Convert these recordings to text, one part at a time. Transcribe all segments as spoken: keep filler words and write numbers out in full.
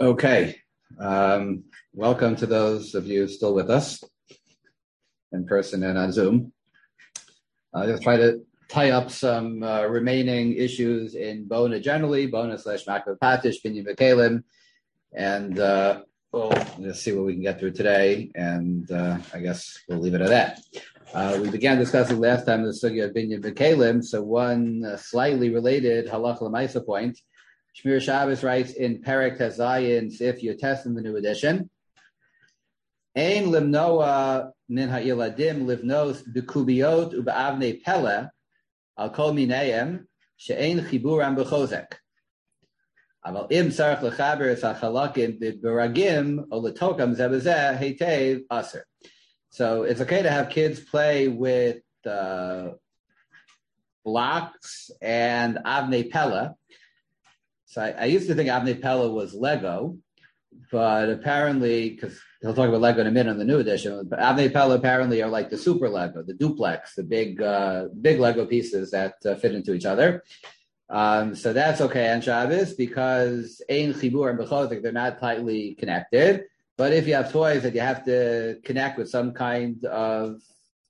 Okay. Um, welcome to those of you still with us in person and on Zoom. I'll just try to tie up some uh, remaining issues in Bona generally, Bona slash Makva Patish, Binyan B'Kalim, and uh, we'll just see what we can get through today, and uh, I guess we'll leave it at that. Uh, we began discussing last time the sugya of Binyan B'Kalim, so one uh, slightly related halacha l'maisa point. Shmir Shabbos writes in Perek Tezayin, if you test in the new edition, Ein limnoa min ha'iladim livnos b'kubiot u'ba'avnei pele al kol mineim she'ein chiburam b'chozek. Aval im tzarech lechaber es ha'chalakim b'beragim o l'tokam zebezeh heitev aser. So it's okay to have kids play with uh, blocks and avnei pele. So I, I used to think Avnei Pele was Lego, but apparently, because he'll talk about Lego in a minute in the new edition, but Avnei Pele apparently are like the super Lego, the duplex, the big uh, big Lego pieces that uh, fit into each other. Um, so that's okay on Shabbos because Ein Chibur and B'chozik, they're not tightly connected. But if you have toys that you have to connect with some kind of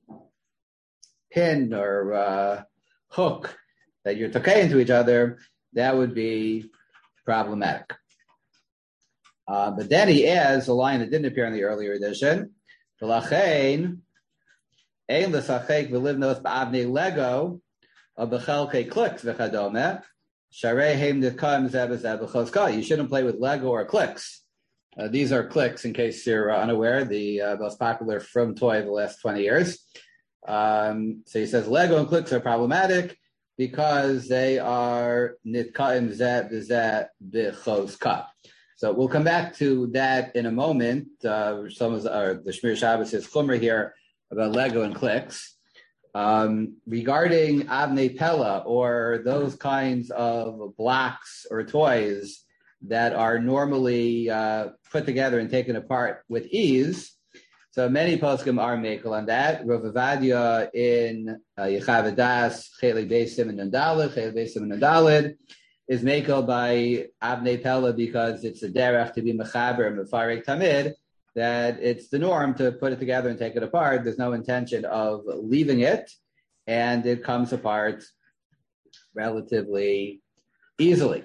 pin or uh, hook that you're tokay into each other, that would be problematic. Uh, but then he adds a line that didn't appear in the earlier edition. V'lachein, ein l'sachek v'livnos b'avnei Lego, or b'chelkei kliks v'chadome, sharei heim nikam zeh b'zeh b'chozka. You shouldn't play with Lego or clicks. Uh, these are clicks, in case you're uh, unaware, the uh, most popular from toy of the last twenty years. Um, so he says Lego and clicks are problematic because they are nitkaim zeh b'zeh b'chozka. So we'll come back to that in a moment. Uh, some of the, uh, the Shmir Shabbos is chumrah here about Lego and clicks. Um, regarding Avnei Pele or those kinds of blocks or toys that are normally uh, put together and taken apart with ease, so many poskim are mekel on that. Rav Avadia in uh, Yechav Das, Chelik Beis Siman Nandalid, Chelik Beis Siman Nandalid, is mekel by Avnei Pele because it's a derech to be mechaber and mefarek tamid, that it's the norm to put it together and take it apart. There's no intention of leaving it, and it comes apart relatively easily.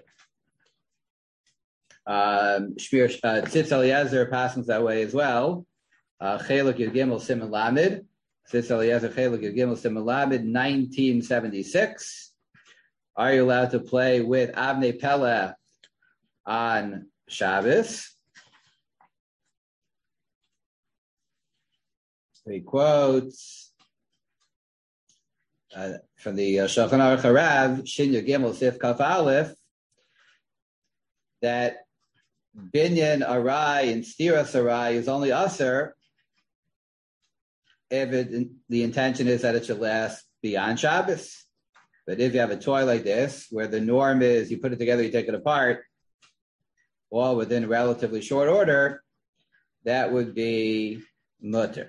Um, Shmir uh, Tzitz Eliezer passes that way as well. Chelik Yud Gimel Siman Lamed, Tzitz Eliezer Chelik Yud Gimel Siman Lamed, nineteen seventy-six. Are you allowed to play with Avnei Pele on Shabbos? He quotes uh, from the uh, Shulchan Aruch Harav, Shin Yud Gimel Sif Kaf Aleph, that Binyan Arai and Stiras Arai is only Aser if it, the intention is that it should last beyond Shabbos. But if you have a toy like this, where the norm is you put it together, you take it apart, all within relatively short order, that would be mutter.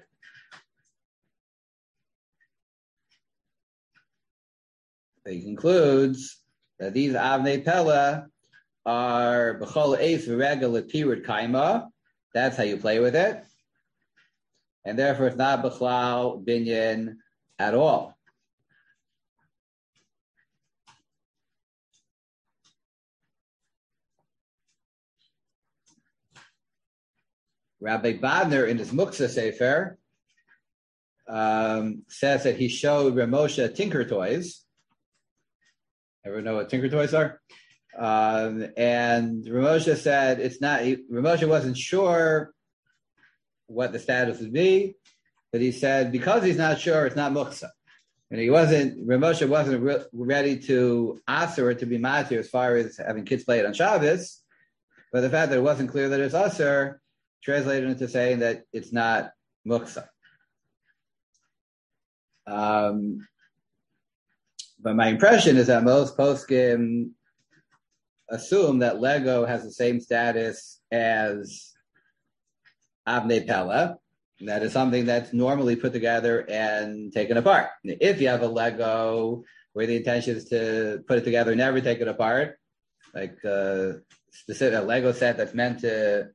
He concludes that these Avnei Pele are b'chol eis v'regel l'pirud kaima. That's how you play with it, and therefore it's not b'chlal binyan at all. Rabbi Badner in his Muksa Sefer um, says that he showed Ramosha Tinker Toys. Everyone know what Tinker Toys are? Um, and Ramosha said it's not, he, Ramosha wasn't sure what the status would be, but he said because he's not sure, it's not Muksa. And he wasn't, Ramosha wasn't re- ready to aser it to be matir as far as having kids play it on Shabbos, but the fact that it wasn't clear that it's aser translated into saying that it's not muksa. Um, but my impression is that most poskim assume that Lego has the same status as Avnei Pele. That is something that's normally put together and taken apart. If you have a Lego where the intention is to put it together and never take it apart, like uh, specific a Lego set that's meant to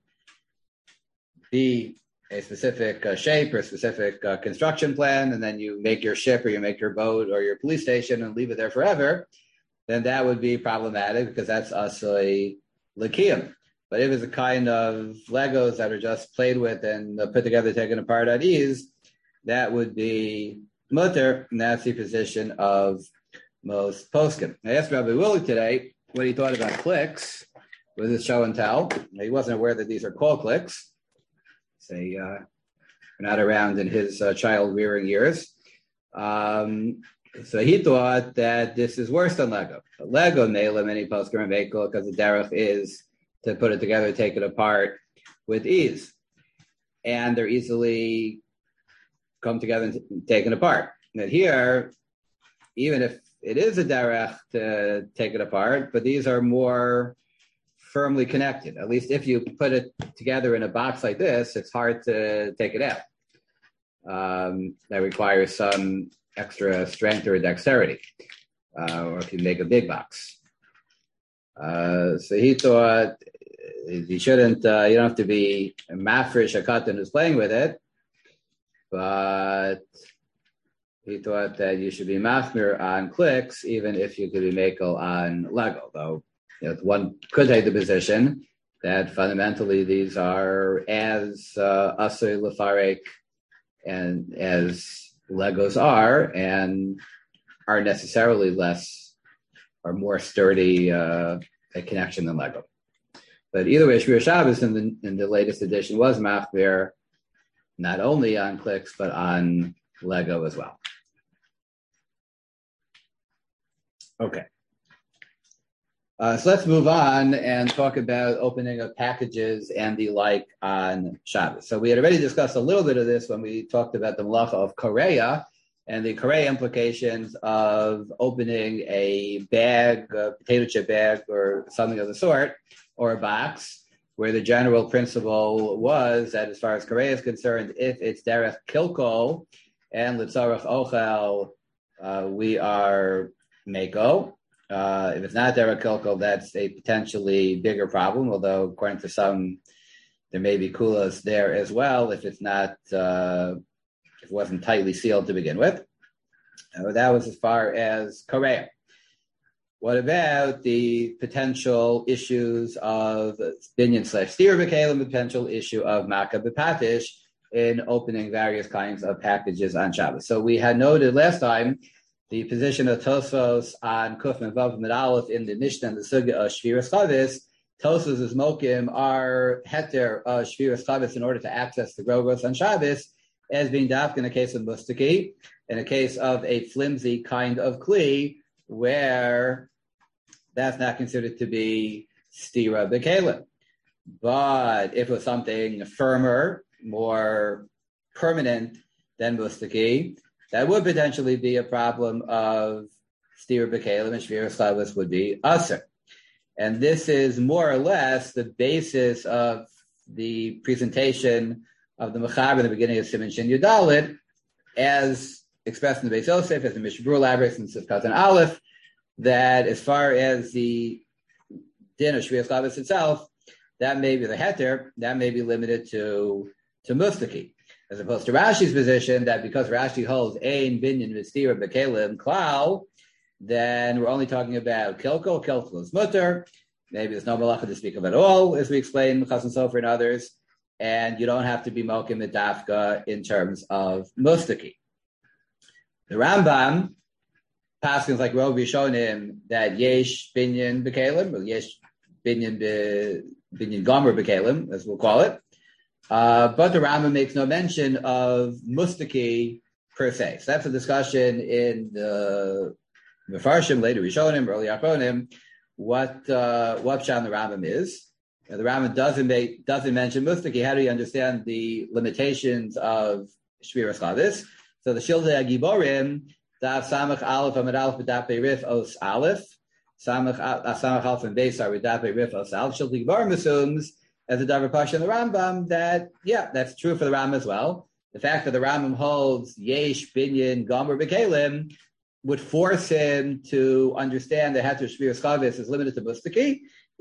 be a specific uh, shape or a specific uh, construction plan, and then you make your ship or you make your boat or your police station and leave it there forever, then that would be problematic because that's asay l'kiyum. But if it's a kind of Legos that are just played with and uh, put together, taken apart at ease, that would be mutter, and that's the position of most poskim. I asked Rabbi Willie today what he thought about clicks with his show and tell. He wasn't aware that these are called clicks. Say, uh, we're not around in his uh, child rearing years. Um, so he thought that this is worse than Lego. But Lego, Mela, many poskim and vehicle, because the derech is to put it together, take it apart with ease. And they're easily come together and t- taken apart. And here, even if it is a derech to take it apart, but these are more firmly connected. At least if you put it together in a box like this, it's hard to take it out. Um, that requires some extra strength or dexterity, uh, or if you make a big box. Uh, so he thought you shouldn't, uh, you don't have to be a mafresh, a katan who's playing with it, but he thought that you should be machmir on clicks, even if you could be makel on Lego, though. You know, one could take the position that fundamentally these are as uh, asay lefarek and as Legos are, and are necessarily less or more sturdy uh, a connection than Lego. But either way, Shvir Shabbos in the in the latest edition was machmir not only on clicks but on Lego as well. Okay. Uh, so let's move on and talk about opening of packages and the like on Shabbos. So we had already discussed a little bit of this when we talked about the malacha of koreya and the koreya implications of opening a bag, a potato chip bag or something of the sort, or a box, where the general principle was that as far as koreya is concerned, if it's derech kilko and litzarach ochel, uh, we are meko. Uh, if it's not derech kilko, that's a potentially bigger problem, although according to some, there may be kulas there as well if it's not, uh, if it wasn't tightly sealed to begin with. Uh, that was as far as koreya. What about the potential issues of binyan slash steer b'kelim, the potential issue of maka b'patish in opening various kinds of packages on Shabbos? So we had noted last time the position of Tosfos on Kuf and Vav and Aleph in the Mishnah and the Sugya of Shviras Chavis. Tosfos' mokim are heter of Shviras Chavis in order to access the Grogos on Shabbos as being dafk in a case of mustaki, in a case of a flimsy kind of kli, where that's not considered to be stira b'kelim. But if it was something firmer, more permanent than mustaki, that would potentially be a problem of stira b'kelim, and shviras chavis would be aser. And this is more or less the basis of the presentation of the Mechaber in the beginning of Siman Shin Yudalit, as expressed in the Beis Yosef, as the Mishnah Berurah elaborates in Sifkat and Aleph, that as far as the din of shviras chavis itself, that may be the heter, that may be limited to to mustaki, as opposed to Rashi's position that because Rashi holds ein binyan v'stira b'kelim klal, then we're only talking about kilko. Kilko is mutter. Maybe there's no malacha to speak of at all, as we explained Chassan Sofer and others, and you don't have to be mokim medafka in terms of mustaki. The Rambam paskins like Rov Rishonim that yesh binyan b'kelim, or yesh binyan binyan gomer b'kelim, as we'll call it. Uh, but the Rambam makes no mention of mustaki per se. So that's a discussion in the Mefarshim, later Rishonim, early Achronim, what uh, what pshat the Rambam is. Now, the Rambam doesn't make, doesn't mention mustaki. How do you understand the limitations of shviras chavis? So the Shildei Giborim, Daf Samach Aleph Amid Aleph B'Dapei Rif Os Aleph, Samach Samach Aleph and Beisar B'Dapei Rif Os Aleph. Shildei Giborim assumes, as a Davar Pasha in the Rambam, that, yeah, that's true for the Rambam as well. The fact that the Rambam holds Yesh, Binyan, Gomer, B'Kelim would force him to understand that Heter Shviras Chavis is limited to mustaki,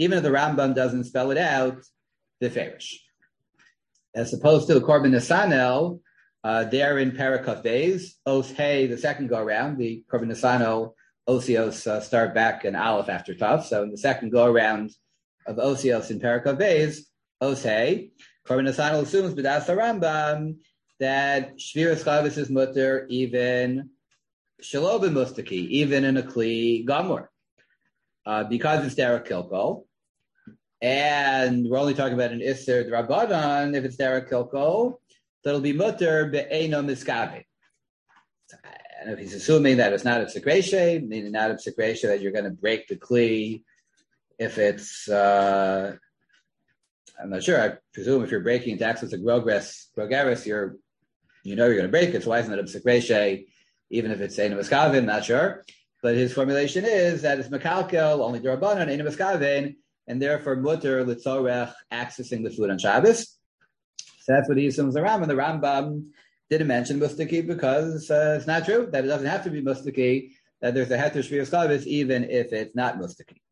even if the Rambam doesn't spell it out, beferish. As opposed to the Korban Nesanel, uh, there in Parakaf Beis, Os Hey, the second go around, the Korban Nesanel Osios uh, start back in Aleph after Tav. So in the second go around of Osios in Parakaf Beis, Os Hey, Korban Nesanel assumes B'das Rambam that Shviras Chavis is mutter even Shalob Mustaki, even in a Kli Gamur, uh, because it's Derek Kilko. And we're only talking about an Isser Drabanan. If it's Derek Kilko, so it'll be mutter be'eno miskabe. And if he's assuming that it's not a psikreshe, meaning not a psikreshe, that you're going to break the Kli, if it's, uh, I'm not sure, I presume if you're breaking into access to Grogres, Grogeris, you're, you know you're going to break it, so why isn't it a psikreshe? Even if it's Eino Miskavin, not sure. But his formulation is that it's Mekalkel, only Durabanan, Eino Miskavin, and therefore mutter litzorech, accessing the food on Shabbos. So that's what he assumes the Rambam. The Rambam didn't mention mustaki because uh, it's not true, that it doesn't have to be mustaki, that there's a heter shvius chavis, even if it's not mustaki.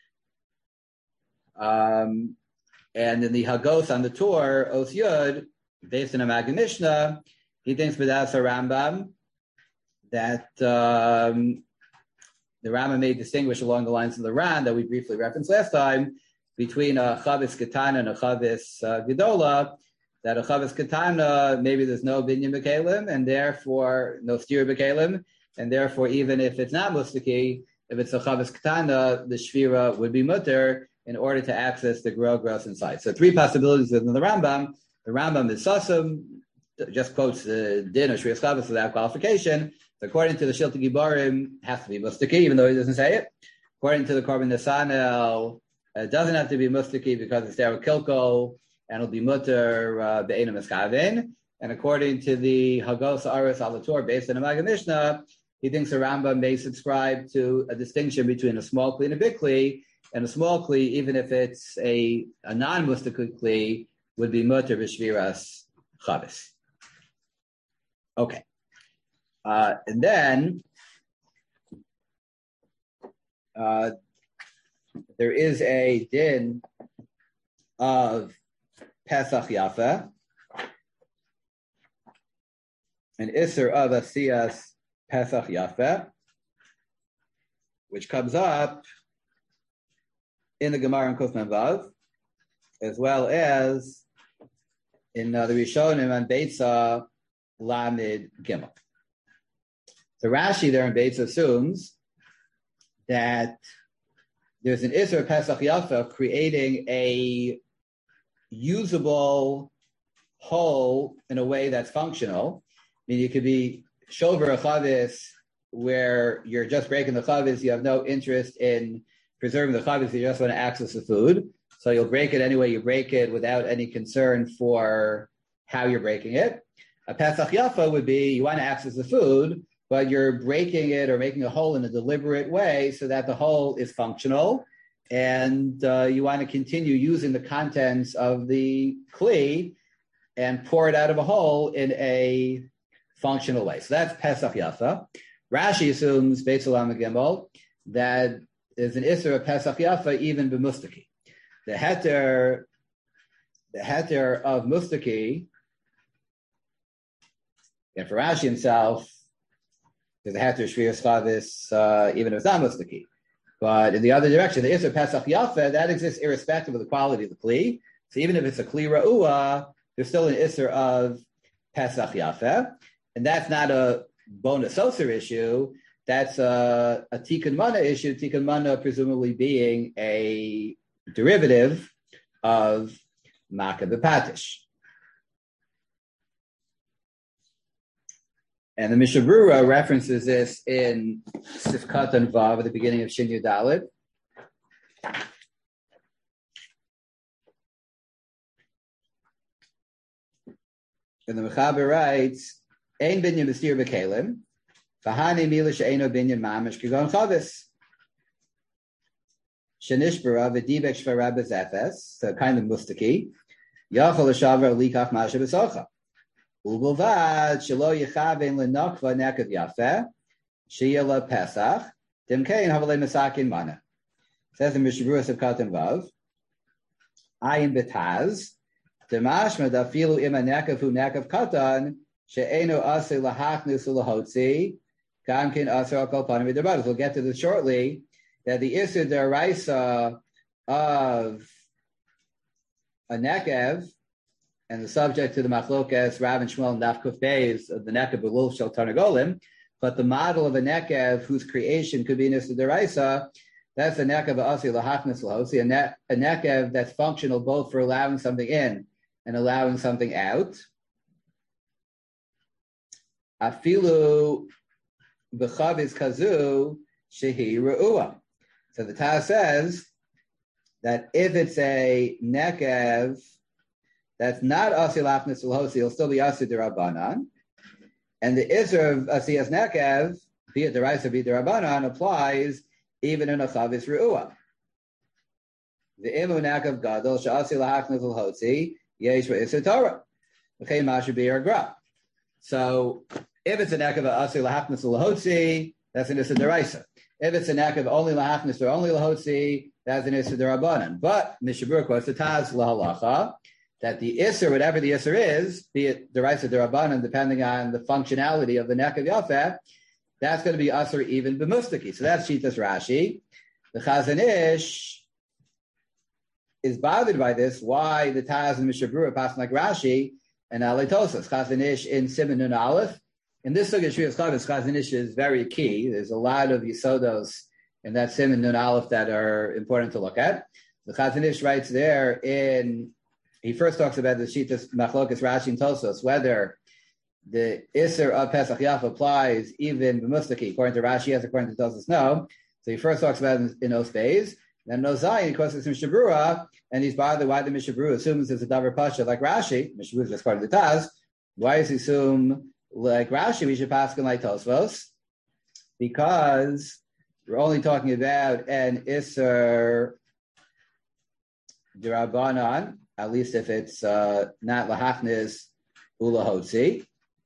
Um, and in the Hagos on the tour, Os Yud, based on a Maggid Mishnah, he thinks B'das Rambam, that um, the Rambam may distinguish along the lines of the Ran that we briefly referenced last time between a Chavis Ketana and a Chavis uh, Gedola, that a Chavis Ketana, maybe there's no Binyan B'Kalim, and therefore no Steer B'Kalim, and therefore even if it's not Mustaki, if it's a Chavis Ketana, the Shvira would be Mutter in order to access the Grow Gross inside. So three possibilities within the Rambam. The Rambam is Sasum, just quotes the Din of Shvira Chavis without qualification. According to the Shilta Gibarim, has to be Mustaki, even though he doesn't say it. According to the Korban Nesanel, it doesn't have to be Mustaki because it's Derek Kilko, and it'll be Mutter uh, Be'ena Miskavin. And according to the Hagos Aris Alator, based on the Maggid Mishnah, he thinks the Rambam may subscribe to a distinction between a small Kli and a big Kli, and a small Kli, even if it's a, a non-Mustaki Kli, would be Mutter B'Shviras Chavis. Okay. Uh, and then uh, there is a din of Pesach Yafa, an Isser of Asiyas Pesach Yafa, which comes up in the Gemara and Kuf Mem Vav, as well as in uh, the Rishonim and Beitza Lamed Gimel. So Rashi there in Beitz assumes that there's an Isser Pesach Yafa creating a usable whole in a way that's functional. I mean, you could be shover a chavis where you're just breaking the chavis, you have no interest in preserving the chavis, you just want to access the food. So you'll break it any way you break it without any concern for how you're breaking it. A Pesach Yafa would be you want to access the food, but you're breaking it or making a hole in a deliberate way so that the hole is functional, and uh, you want to continue using the contents of the Kli and pour it out of a hole in a functional way. So that's Pesach Yafa. Rashi assumes, Beitz Lamed Gimel, that there's an Isser of Pesach Yafa even b'Mustaki. The heter, the heter of Mustaki, and for Rashi himself, there's a heter shvius chavis, uh, even if it's not mustaki. But in the other direction, the Isser Pesach Yafa, that exists irrespective of the quality of the Kli. So even if it's a Kli Ra'ua, there's still an Isser of Pesach Yafa. And that's not a bonus Soser issue. That's a, a Tikkun Mana issue, Tikkun Mana presumably being a derivative of Makkah B'Patish. And the Mishnah Berurah references this in Sifkat and Vav at the beginning of Shin Yud Dalet. And the Mechaber writes, Ein binyan b'stir b'kelim, v'hani mila she'eno binyan mamish k'gon chavis. Shenishbara v'dibek shvara b'zefes, so kind of mustaki, yachal l'shavar likach masha b'socha. Ubulvad shelo yichavein lenokva nekad yafeh, sheyela pesach, dimkein havalei masakin mana. Says in Mishabura Sevkatan Vav, Ayin Betaz, Demashma Dafilu Ima Nekavu Nekav Katan, She'eno Ase Lahachnis Ulahotzi, Kamkin Asar Kalpanim Vidabadas. We'll get to this shortly, that the Isser Deraisa of a Nekev, and the subject to the Machlokas, Rav and Shmuel and Daf Kuf Beis of the Nekev Belul Shel Tarnagolim, but the model of a Nekev whose creation could be an Isser Deraisa, that's a Nekev Asi Lahachnis Lahosi, a, ne- a Nekev that's functional both for allowing something in and allowing something out. Afilu B'chaviz Kazu Shehi Re'ua. So the Taz says that if it's a Nekev that's not Asi Lahachnis Lahosi, it'll still be Asi D'Rabbanan. And the Isser of Asiyas Nekev, be it Deraisa, be it D'Rabbanan, applies even in a Chavis Re'ua. The Imu Nekev Gadol, Sha'asi Lahachnis Lahosi, Yesh Re'isser Torah. Okay, Masha B'yer Gra. So, if it's a Nekev Asi Lahachnis Lahosi, that's an Isser Deraisa. If it's a Nekev only Lahachnis or only Lahosi, that's an Isser D'Rabbanan. But, Mishabur quotes the Taz Lahalacha, that the Isser, whatever the Isser is, be it Deraisa D'Rabbanan, depending on the functionality of the Nekev Yafeh, that's going to be Asr even b'mustaki. So that's Shitas Rashi. The Chazon Ish is bothered by this. Why the Taz and Mishabura pass like Rashi and Aleitosas. Chazon Ish in Siman Nun Aleph. In this Sugya Shrias Chavis, Chazon Ish is very key. There's a lot of Yisodos in that Siman Nun Aleph that are important to look at. The Chazon Ish writes there in, he first talks about the Shitas Machlokas Rashi and Tosos, whether the Isser of Pesach Yaf applies even b'mustaki, according to Rashi, yes, according to Tosos, no. So he first talks about it in those days. Then no Zayin, he quotes this in Mishabura, and he's bothered why the Mishabura assumes it's a Davar Pasha like Rashi. Mishabura is just part of the Taz. Why does he assume like Rashi we should pass him like Tosfos? Because we're only talking about an Isser D'Rabbanan, at least if it's uh, not Lahachnis Ulahotzi.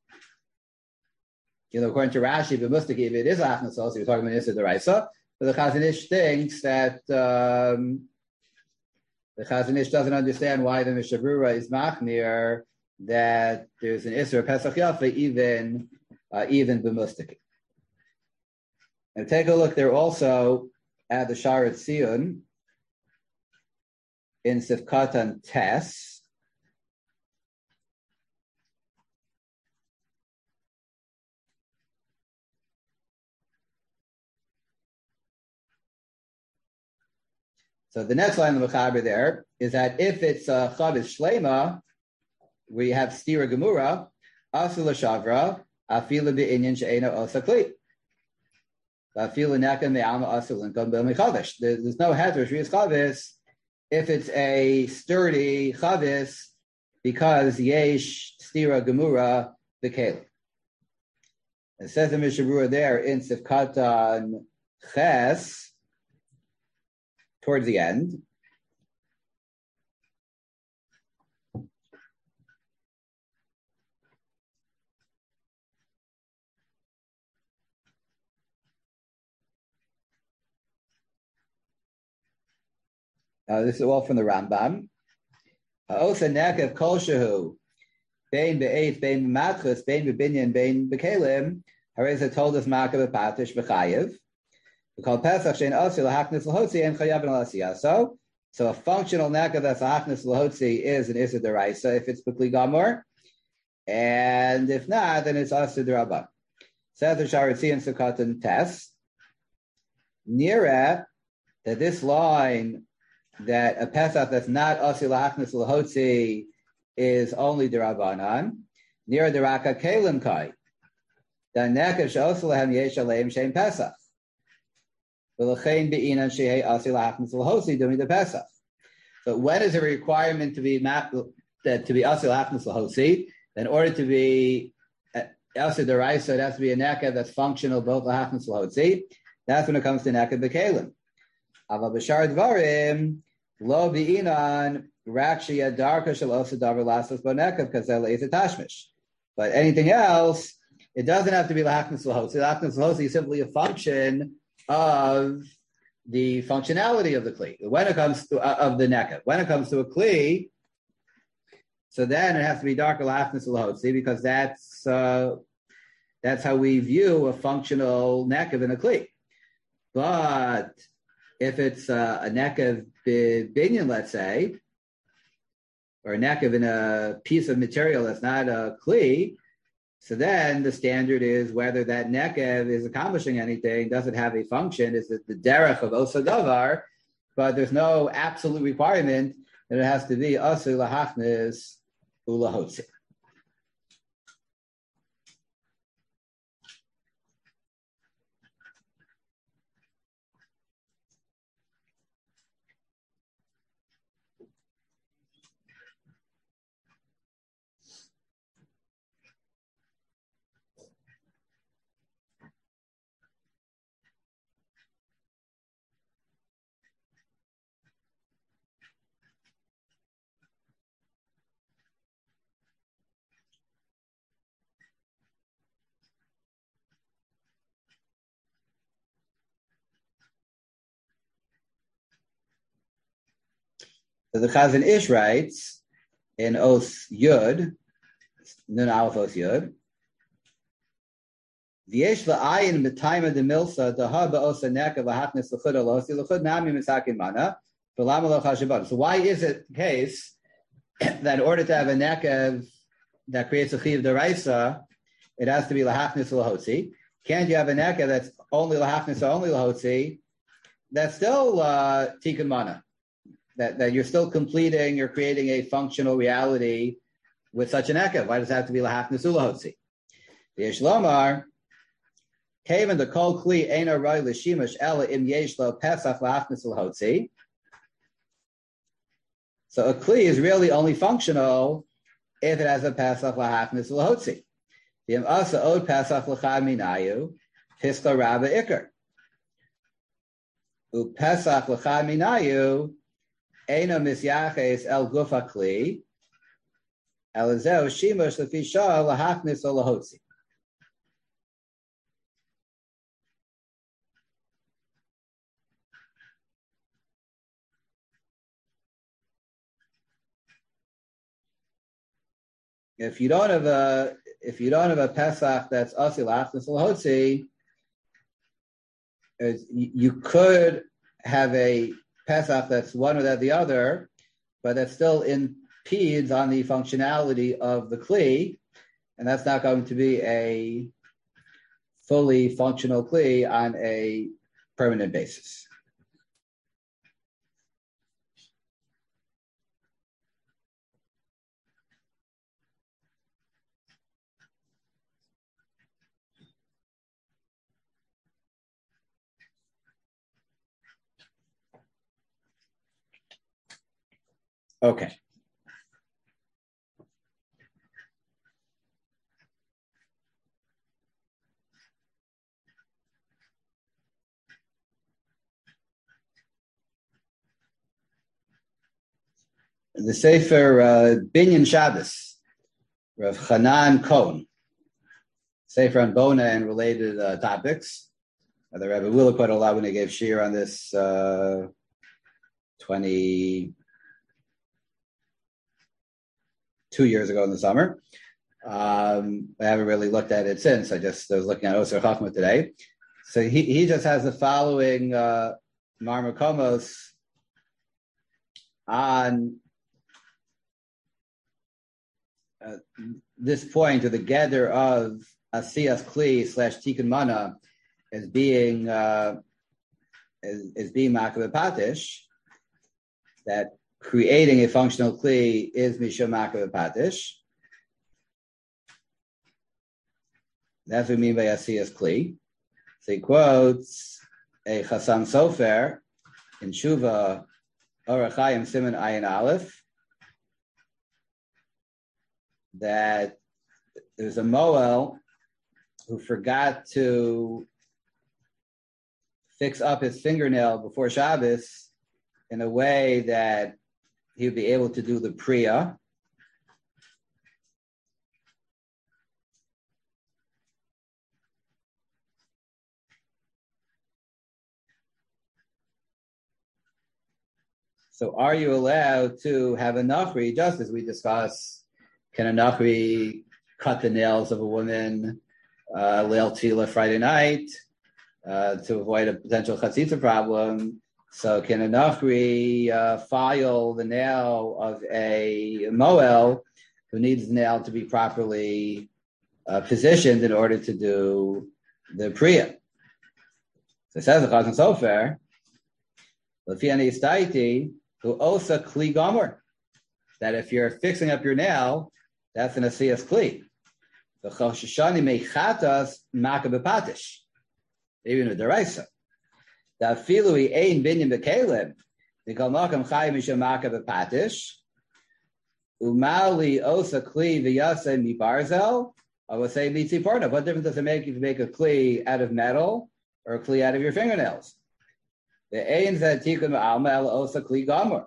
You know, according to Rashi, but Mustaki, if it is Achnas also, you're talking about Isser Deraisa. But the Chazon Ish thinks that um, the Chazon Ish doesn't understand why the Mishabura is Machmir, that there's an Isser Pesach Yafa, even uh, even b'mustaki. And take a look there also at the Sharat Tziyun in Sifkatan Tes. So the next line of the Mechaber there is that if it's a Chavis Shlema, we have Stira Gemura, Asul Shavra, Afila Be'inyan She'ena Osakli. Afila Neka Me'ama Asul Linkom Bel Mechavish. There's no heter, Shrias Chavis, if it's a sturdy Chavis, because Yesh Stira Gemura Be'keli. It says in Mishabura there in Sifkatan Ches, towards the end. Uh, this is all from the Rambam. Osa Nekev Kol Shehu, Bein Be'eith, Bein B'matchus, Bein B'binyan, Bein B'kelim, Hareza told us Makav Patish B'chayev. We call Pesach Shein Osi L'Hachnis L'Hotzi and Chayav L'Asiyaso. So a functional Nekev that's L'Hachnis L'Hotzi is an Issa Deraisa if it's B'kli Gamor. And if not, then it's Asa D'Rabban. Says the Sharatzi and Sukkatan Tes. Nira, that this line, that a Pesach that's not Osi L'Hachnis L'Hotzi is only D'Rabbanan. Nira D'Raka Kelim Kai. That Nekev She'osi L'hem Yesh Aleim Shein Pesach. So when is a requirement to be that to be asil achnas lahosi? In order to be asil deraisa, it has to be a nekev that's functional both lahachnas lahosi. That's when it comes to nekev b'kelim. Aval b'shar dvarim lo bi'inan rakshia darka shel osa davar lasas b'nekev kazel is a tashmish. But anything else, it doesn't have to be lahachnas lahosi. Lahachnas lahosi is simply a function of the functionality of the kli. When it comes to uh, of the nekev, when it comes to a kli, so then it has to be darker lachnis lahotzi because that's uh, that's how we view a functional nekev in a kli. But if it's uh, a nekev binyan, let's say, or a nekev in a piece of material that's not a kli, so then the standard is whether that nekev is accomplishing anything, does it have a function, is it the derech of osadavar, but there's no absolute requirement that it has to be asu lahachnis ulahotzi. So the Chazon Ish writes in Os Yud, Nun Aleph Os Yud, V'yesh la'ayin b'taima demilsa daha ba'osa neka v'hachnis l'chud alosi l'chud nami misakin mana v'lama lo chashibat. So why is it the case that in order to have a nekev that creates a chiv deraisa, it has to be lahachnis lahotzi? Can't you have a nekev that's only lahachnis or only lahotzi? That's still uh, tikkun mana. That, that you're still completing, you're creating a functional reality with such an ekev. Why does it have to be lahachnis ulahotzi? The Yeshlomar, Kaven the kol kli eina roi l'shimush ela im yesh lo pesach lahachnis ulahotzi. So a kli is really only functional if it has a pesach lahachnis ulahotzi. V'im asa od pesach l'chad minayu piska rabba ikar. U pesach l'chad minayu Eino misyaches el gufa kli, elazeo shimush lefi shah lahachnis o lahotzi. If you don't have a if you don't have a pesach that's asi lahachnis o lahotzi, you could have a Pesach that's one or the other, but that still impedes on the functionality of the kli, and that's not going to be a fully functional kli on a permanent basis. Okay. The Sefer uh, Binyan Shabbos, Rav Chanan Cohen, Sefer on Bona and related uh, topics. Uh, the Rebbe Willa quite a lot when he gave shir on this uh, twenty-two years ago in the summer. Um, I haven't really looked at it since. I just I was looking at Osir Chachma today. So he, he just has the following uh, Marmakomos on uh, this point, or the gather of Asiyas Kli slash Tikkun Mana as being uh, as, as being Makav Patish, that creating a functional Kli is Mishum Makav Patish. That's what we mean by Asiyas Kli. So he quotes a Chasam Sofer in Shuva Orach Chaim Siman Ayin Aleph, that there's a Moel who forgot to fix up his fingernail before Shabbos in a way that he would be able to do the Priya. So are you allowed to have a nachri, just as we discussed, can a nachri cut the nails of a woman, uh, Leil Tefillah Friday night, uh, to avoid a potential chatzitza problem? So can a nachri uh, file the nail of a moel who needs the nail to be properly uh, positioned in order to do the priya? So it says the Chazon Sofer, L'fi Staiti, who osa kli gomer, that if you're fixing up your nail, that's an asiyas kli. The choshashani mechatas maka bepatish, even a deraisa. The afilui ein binyan bekelim, the kalmakam chayim misham maka bepatish, umali osa kli v'yase mi barzel. I would say mitzi parna. What difference does it make if you make a kli out of metal or a kli out of your fingernails? The ein zed tikun ma'alma el osa kli gomer.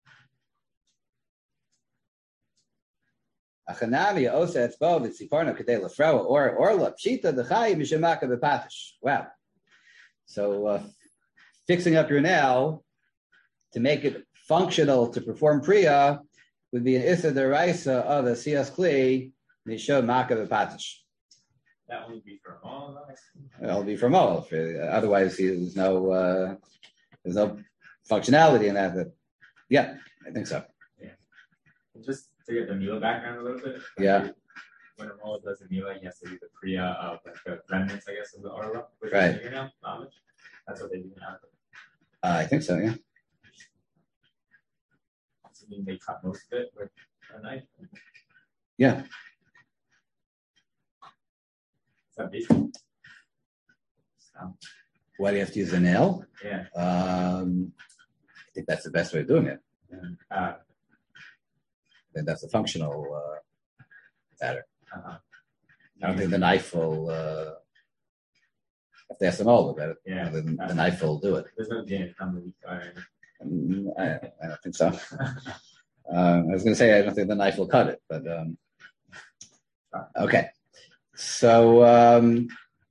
Achanami osa etzbo v'tziparna kadei lafrewa or orla pshita d'chayim mishemaka b'patish. Wow. So uh, fixing up your nail to make it functional to perform priya would be an issa deraisa of a siyas kli mishemaka b'patish. That would be for all of us. It'll be for all. Otherwise, there's no uh, there's no functionality in that. But yeah, I think so. Yeah. Just to get the Mila background a little bit. Yeah. When a Mila does the Mila, he has to do the Priya of like the remnants, I guess, of the Orla, which right. is fingernail knowledge. That's what they do now. Uh, I think so. Yeah. So you may cut most of it with a knife. Yeah. Is that basically? So, why do you have to use a nail? Yeah. Um, I think that's the best way of doing it. And, uh, then that's a functional uh, matter. uh-huh. I don't think the knife will. Uh, if they ask them all about it, yeah, the, the knife will do it. There's no James Cumberly fire. Um, I, I don't think so. um, I was going to say I don't think the knife will cut it, but um, okay. So um,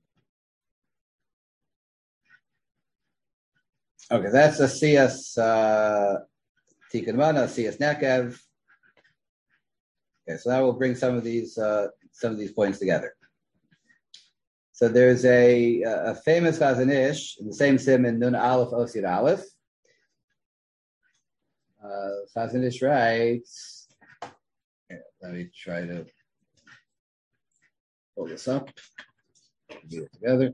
okay, that's a C S uh, Tikkun Mana, C S Nekev. Okay, so now we'll bring some of these uh, some of these points together. So there's a a famous Chazon Ish in the same sim in Nun Aleph Osir Aleph. Uh, Chazon Ish writes. Here, let me try to pull this up, get it together.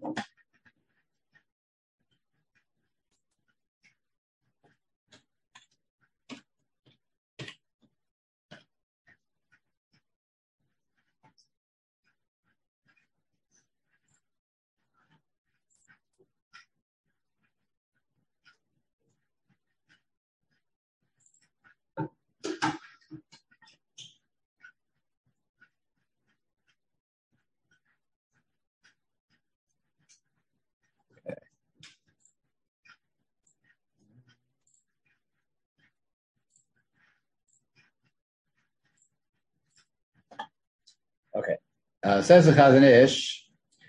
Okay. Uh, says the Chazon Ish,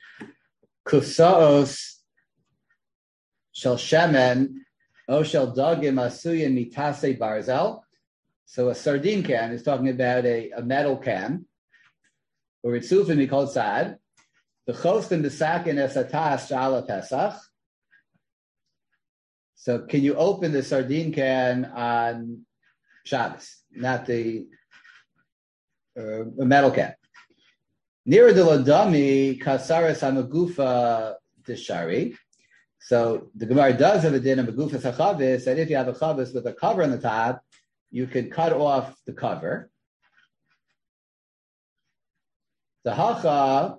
Kusaos shel shemen o shel dagim asuyin mitase barzel. So a sardine can is talking about a, a metal can, or it's sufin we call sad. The chostin b'sakin esatas shala pesach. So can you open the sardine can on Shabbos, not the uh, metal can? Nira de ladami kasaras hamagufa deshari. So the Gemara does have a din of magufa sachavis, and if you have a chavis with a cover on the top, you could cut off the cover. The hacha,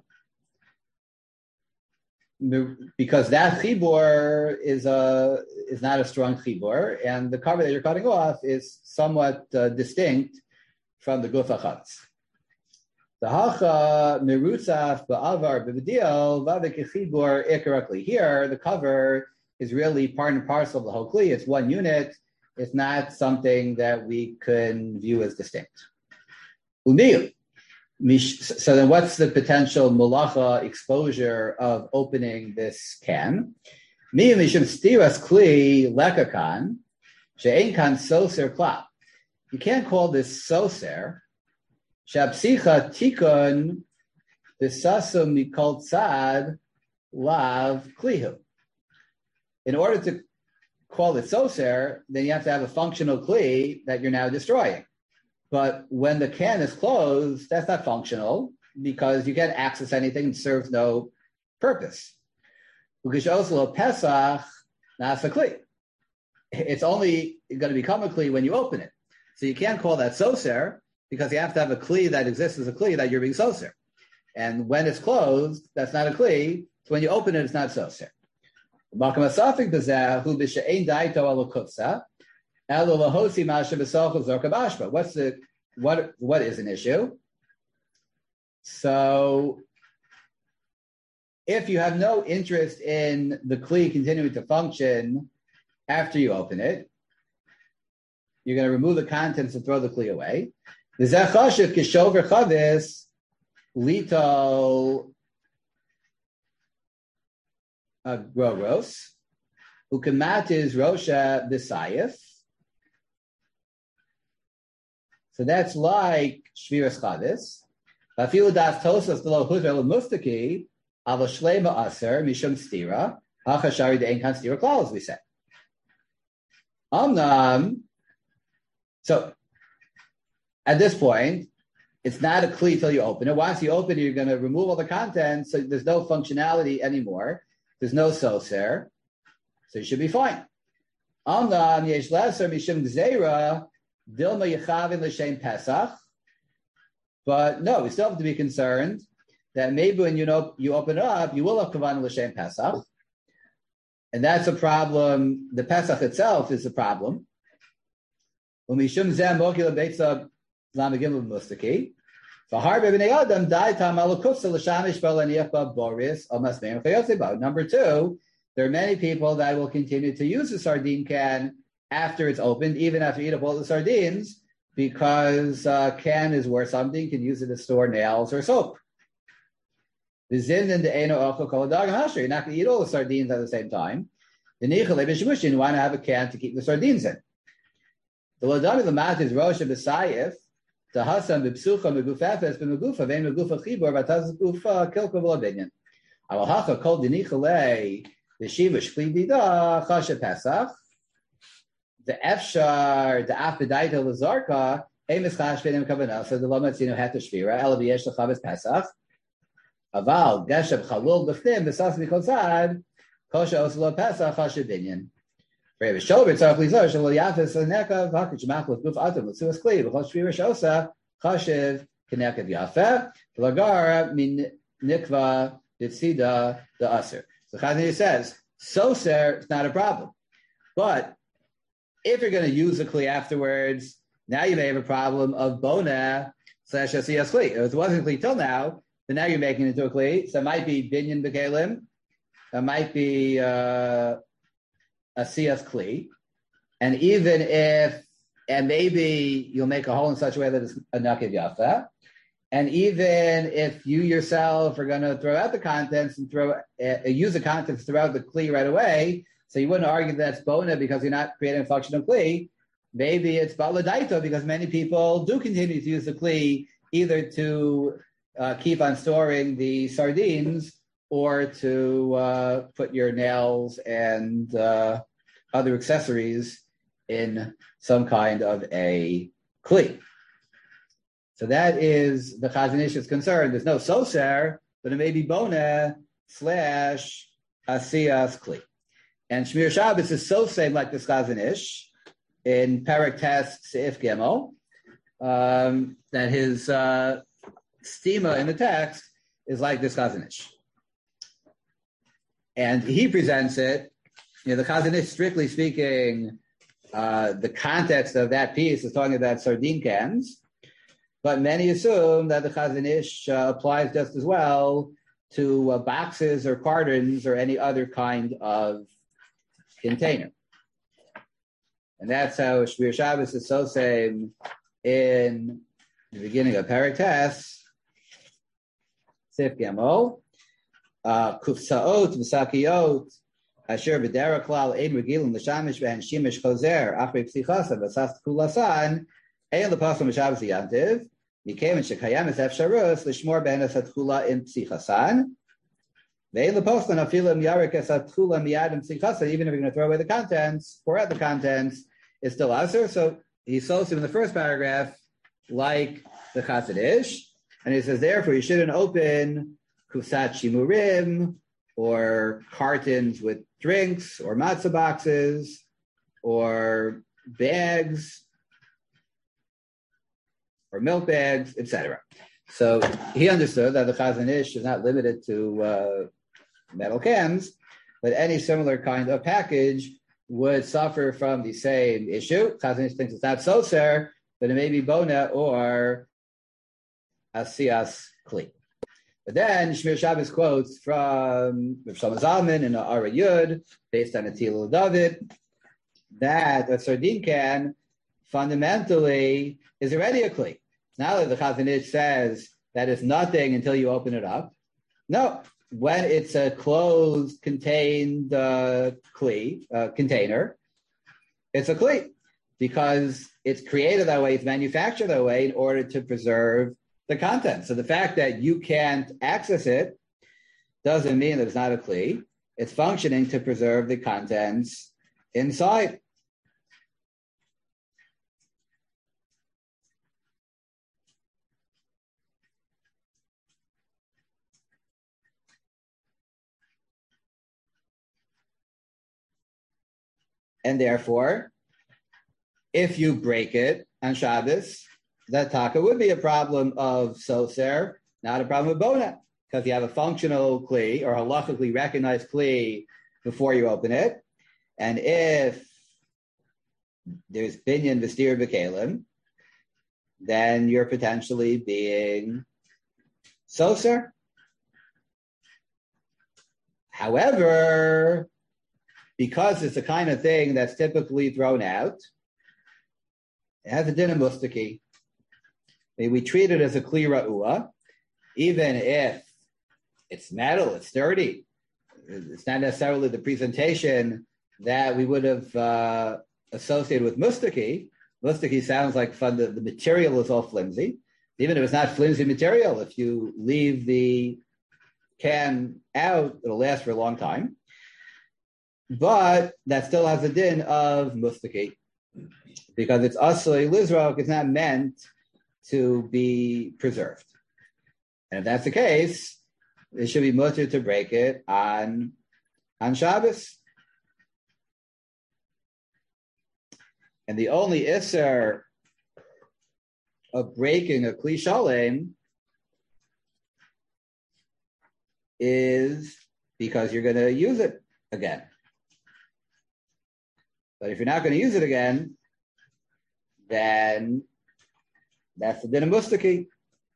because that chibur is a is not a strong chibur, and the cover that you're cutting off is somewhat uh, distinct from the gufa chavis. The hacha merutzaf ba'avar b'v'diel v'avekechibur ikarakli. Here, the cover is really part and parcel of the whole kli. It's one unit. It's not something that we can view as distinct. Unil. So then, what's the potential malacha exposure of opening this can? Mi mishum stiras kli lekakan. She'ein kan soser klap. You can't call this soser. Shabsicha tikun v'sasum mikol tzad lav klihu. In order to call it soser, then you have to have a functional kli that you're now destroying. But when the can is closed, that's not functional because you can't access anything and serves no purpose. Because also Pesach, that's a kli. It's only going to become a kli when you open it. So you can't call that soser because you have to have a kli that exists as a kli that you're being soser. And when it's closed, that's not a kli. So when you open it, it's not soser. What's the what what is an issue? So if you have no interest in the kli continuing to function after you open it, you're going to remove the contents and throw the kli away. Lito Grogros, Ukamatis Rosha Bisayif. So that's like Shviras Chavis. Vafilu das Tosas below Hudrel Mustaki, Ava Shlema Aser, Mishum Stira, Hachashari de Enkan Stira Klaus, we said. Omnam, so at this point, it's not a kli till you open it. Once you open it, you're going to remove all the contents, so there's no functionality anymore. There's no soser, so you should be fine. Omnam yesh leser mishum gzeira dilma yechavin l'shem pesach. But no, we still have to be concerned that maybe when you know you open it up, you will have kavanah l'shem pesach, and that's a problem. The pesach itself is a problem. Umishum zeh mokil beitza lamagim mustaki. Number two, there are many people that will continue to use the sardine can after it's opened, even after you eat up all the sardines, because uh, can is worth something. You can use it to store nails or soap. You're not going to eat all the sardines at the same time. You want to have a can to keep the sardines in. The Lodami Lamat is Rosh B'Sayif. The Hasan b'psucha megufafes b'megufa vein megufa chibur v'taz gufa kilka v'labinyan. Aval hacha kol dinichalei v'shiva shkli dida chasha pesach. The efshar the afidaita l'zarka emes chash v'enem kavanah. So the lamatzino het shvira el v'yesh l'chaves pesach. Aval geshem chalul b'fnim v'sas mikolzad kosha oslo pesach chasha binyan. Rabbi Shobit Tzarich Lizor Shelo Yafes Nekav Hakich Machluf Guf Atum L'Suas Kli B'Chol Shvira Shosa Chashiv Kenekav Yafeh L'Lagar Min Nikva Yitzida the Aser. So Chazani says soser is not a problem, but if you're going to use the kli afterwards, now you may have a problem of bona slash asiyas kli. If it wasn't kli till now, then now you're making it into a kli. So it might be binyan b'kelim, it might be. Uh, a siyas kli, and even if, and maybe you'll make a hole in such a way that it's a nakiv yafa, and even if you yourself are going to throw out the contents and throw uh, use the contents throughout the kli right away, so you wouldn't argue that's bona because you're not creating a functional kli. Maybe it's baladaito because many people do continue to use the kli either to uh, keep on storing the sardines or to uh, put your nails and uh, other accessories in some kind of a kli. So that is the Chazon Ish is concerned. There's no soser, but it may be bona slash asiyas kli. And Shmir Shabbos is so same like this Chazon Ish in Perek Tes Seif Gimel, um, that his uh, stima in the text is like this Chazon Ish. And he presents it, you know, the Chazon Ish, strictly speaking, uh, the context of that piece is talking about sardine cans, but many assume that the Chazon Ish uh, applies just as well to uh, boxes or cartons or any other kind of container. And that's how Shmir Shabbos is so same in the beginning of Perek Tes, Seif Gimel. Uh, kufsaot, v'sakiyot, Asher b'dera klal ein regilim l'shamish v'hen shimish chozer achri psichasa v'sas t'kulasan ein l'pasam v'shavas yantiv mikem and shekayam es efsharus l'shmor ben es atchula in psichasan ve'ein l'postan afilim yarik es atchula miyad in psichasan. Even if you're going to throw away the contents, pour out the contents, it's still aser. So he sows him in the first paragraph like the Chazon Ish, and he says therefore you shouldn't open kusat shimurim or cartons with drinks or matzah boxes or bags or milk bags, et cetera. So he understood that the Chazon Ish is not limited to uh, metal cans, but any similar kind of package would suffer from the same issue. Chazon Ish thinks it's not soser, but it may be bona or asiyas kli. But then Shmir Shabbos quotes from Rav Shlomo Zalman in the Ara Yud, based on a Tilul David, that a sardine can fundamentally is already a kli. Now that the Chazon Ish says that it's nothing until you open it up. No, when it's a closed, contained uh, kli, uh, container, it's a kli because it's created that way, it's manufactured that way in order to preserve the content. So the fact that you can't access it doesn't mean that it's not a kli. It's functioning to preserve the contents inside. And therefore, if you break it on Shabbos, that taka would be a problem of soser, not a problem of bona, because you have a functional kli or halachically recognized kli before you open it. And if there's binyan v'stir b'kelim, then you're potentially being soser. However, because it's the kind of thing that's typically thrown out, it has a din of mustaki. We treat it as a kli ra'ua, even if it's metal, it's sturdy. It's not necessarily the presentation that we would have uh, associated with mustaki. Mustaki sounds like fun. The, the material is all flimsy. Even if it's not flimsy material, if you leave the can out, it'll last for a long time. But that still has a din of mustaki because it's asli lizrok. It's not meant to be preserved. And if that's the case, it should be mutter to break it on, on Shabbos. And the only isser of breaking a kli shalem is because you're going to use it again. But if you're not going to use it again, then that's the din of mustaki.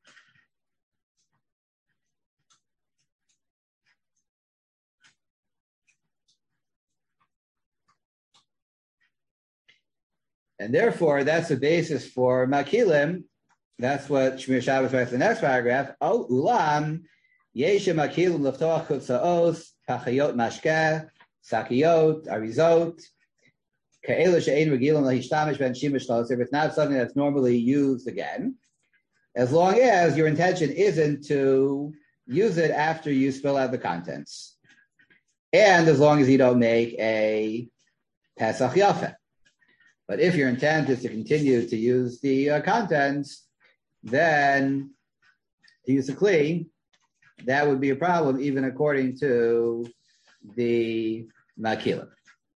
And therefore, that's the basis for makilim. That's what Shmir Shabbos writes in the next paragraph. Oh, ulam, yeshe makilim leftoach chutzaos, pachayot mashkeh, sakiyot, arizot, if it's not something that's normally used again, as long as your intention isn't to use it after you spill out the contents, and as long as you don't make a Pesach Yafeh. But if your intent is to continue to use the uh, contents, then to use the kli, that would be a problem, even according to the Makilim.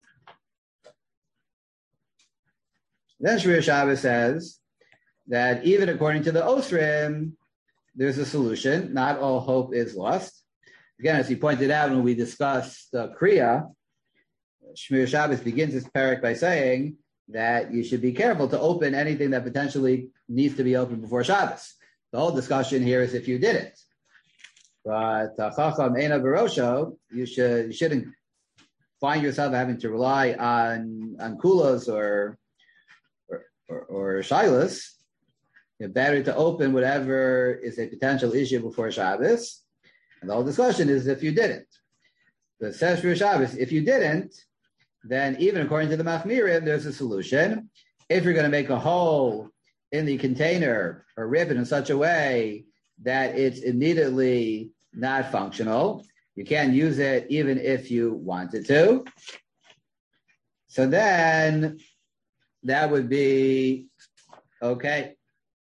Then Shmir Shabbos says that even according to the Osrim, there's a solution. Not all hope is lost. Again, as he pointed out when we discussed uh, Kriya, Shmir Shabbos begins his parak by saying that you should be careful to open anything that potentially needs to be opened before Shabbos. The whole discussion here is if you did it. But Chacham Eina Barosho, you should you shouldn't find yourself having to rely on on kulas or or, or, or shilas. It's better to open whatever is a potential issue before Shabbos. And the whole discussion is if you did it. But says for Shabbos, if you didn't, then even according to the Machmirim, there's a solution. If you're going to make a hole in the container or rip it in such a way that it's immediately not functional, you can't use it even if you wanted to. So then that would be okay.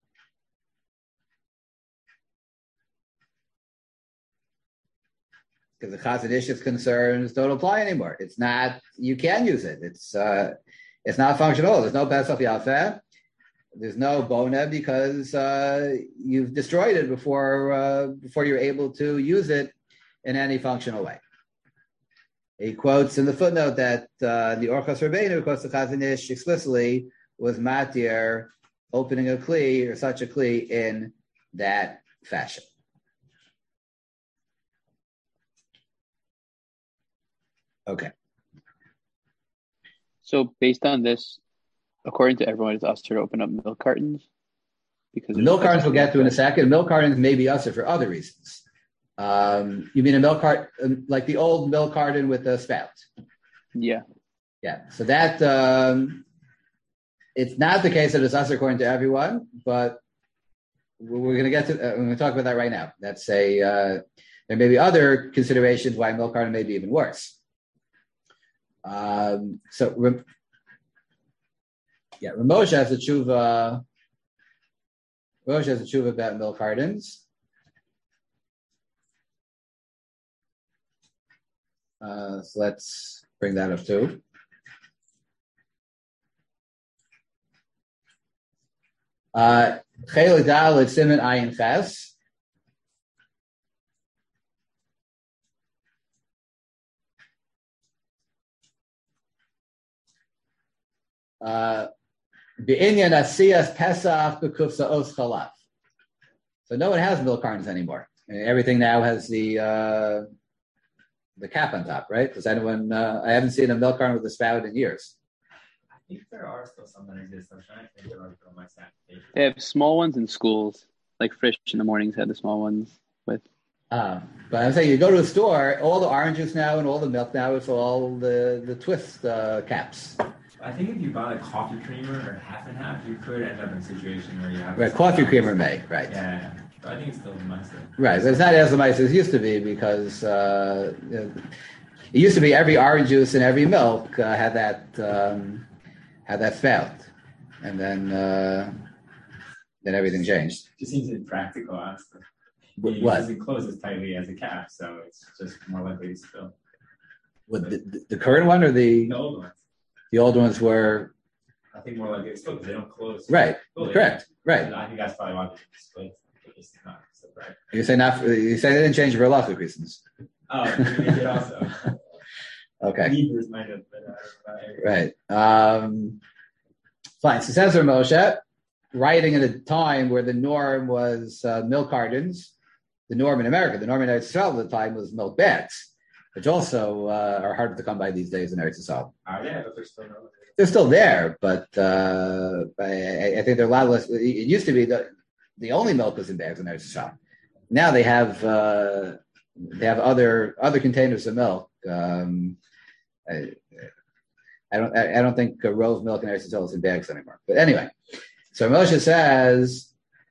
Because the Chazon Ish's concerns don't apply anymore. It's not, you can use it. It's uh, it's not functional. There's no Pesach Yafeh. There's no Bona because uh, you've destroyed it before uh, before you're able to use it in any functional way. He quotes in the footnote that uh, the Orchos Rabbeinu, quotes the Chazon Ish explicitly, was matir opening a kli or such a kli in that fashion. Okay. So based on this, according to everyone, it's us to open up milk cartons? Because the milk cartons we'll get to in a second. Milk cartons may be usher for other reasons. Um, you mean a milk cart, like the old milk carton with the spout? Yeah. Yeah. So that, um, it's not the case that it's usher according to everyone, but we're going to get to, uh, we're going to talk about that right now. That's a, uh, there may be other considerations why milk carton may be even worse. Um, so, Ram- yeah, Ramosha has a tshuva. Ramosha has a tshuva about milk cartons. Uh, so let's bring that up too. Uh, Chayil Dal at Siman Ayin Ches. Uh, Be'inyan asiyas Pesach b'kufsa os chalaf. So no one has milk cartons anymore. Everything now has the uh, the cap on top, right? Does anyone? Uh, I haven't seen a milk carton with a spout in years. I think there are still some that exist. I'm trying to think about it on my stack. They have small ones in schools, like Frisch in the mornings had the small ones with. Uh, but I'm saying you go to a store, all the orange juice now and all the milk now, it's all the the twist uh, caps. I think if you buy like coffee creamer or half and half, you could end up in a situation where you have right coffee creamer may right. Yeah, but I think it's still nicer. Right, but it's not as nice as it used to be because uh, it used to be every orange juice and every milk uh, had that um, had that spout, and then uh, then everything changed. It just seems impractical, honestly. What? It doesn't close as tightly as a cap, so it's just more likely to spill. What, the, the current one or the the old ones? The old ones were, I think, more likely to spill because they don't close. Right. Fully. Correct. Right. And I think that's probably why they split. It's not so bright. You say not. You say they didn't change for halachic reasons. Oh, they did also. Okay. Hebrews might have been. Uh, right. Um, fine. So says Moshe, writing at a time where the norm was uh, milk cartons. The norm in America, the norm in Eretz Yisrael at the time was milk bags, which also uh, are harder to come by these days in Eretz Yisrael. Uh, yeah, but they're still no. They're still there, but uh, I, I think they're a lot less. It used to be the the only milk was in bags in Eretz Yisrael. Now they have uh, they have other other containers of milk. Um, I, I don't I, I don't think a row of milk in Eretz Yisrael is in bags anymore. But anyway, so Moshe says.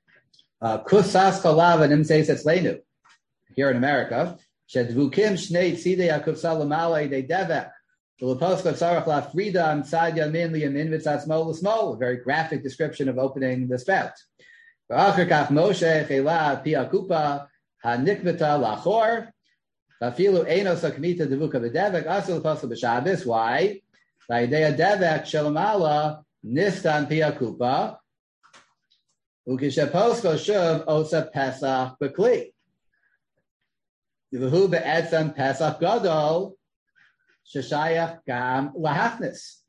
Kusas chalav and imseis etzleinu here in America. Shedvukim shnei tzidei hakufsa l'malei de devek. V'leposka tzarach lafrida am tzad yamin liyamin v'tzad smol l'smol. A very graphic description of opening the spout. V'acher kach Moshe chela pi akupa hanikveta lachor. V'afilu enos hakmita devuka v'devek asul l'poska b'shabis. Why? V'idei devek shelamala nistan pi akupa. Ukishaposko shuv osa Pesach b'kli. Yivhu be'etzem Pesach gadol sheshayach gam lahachnis.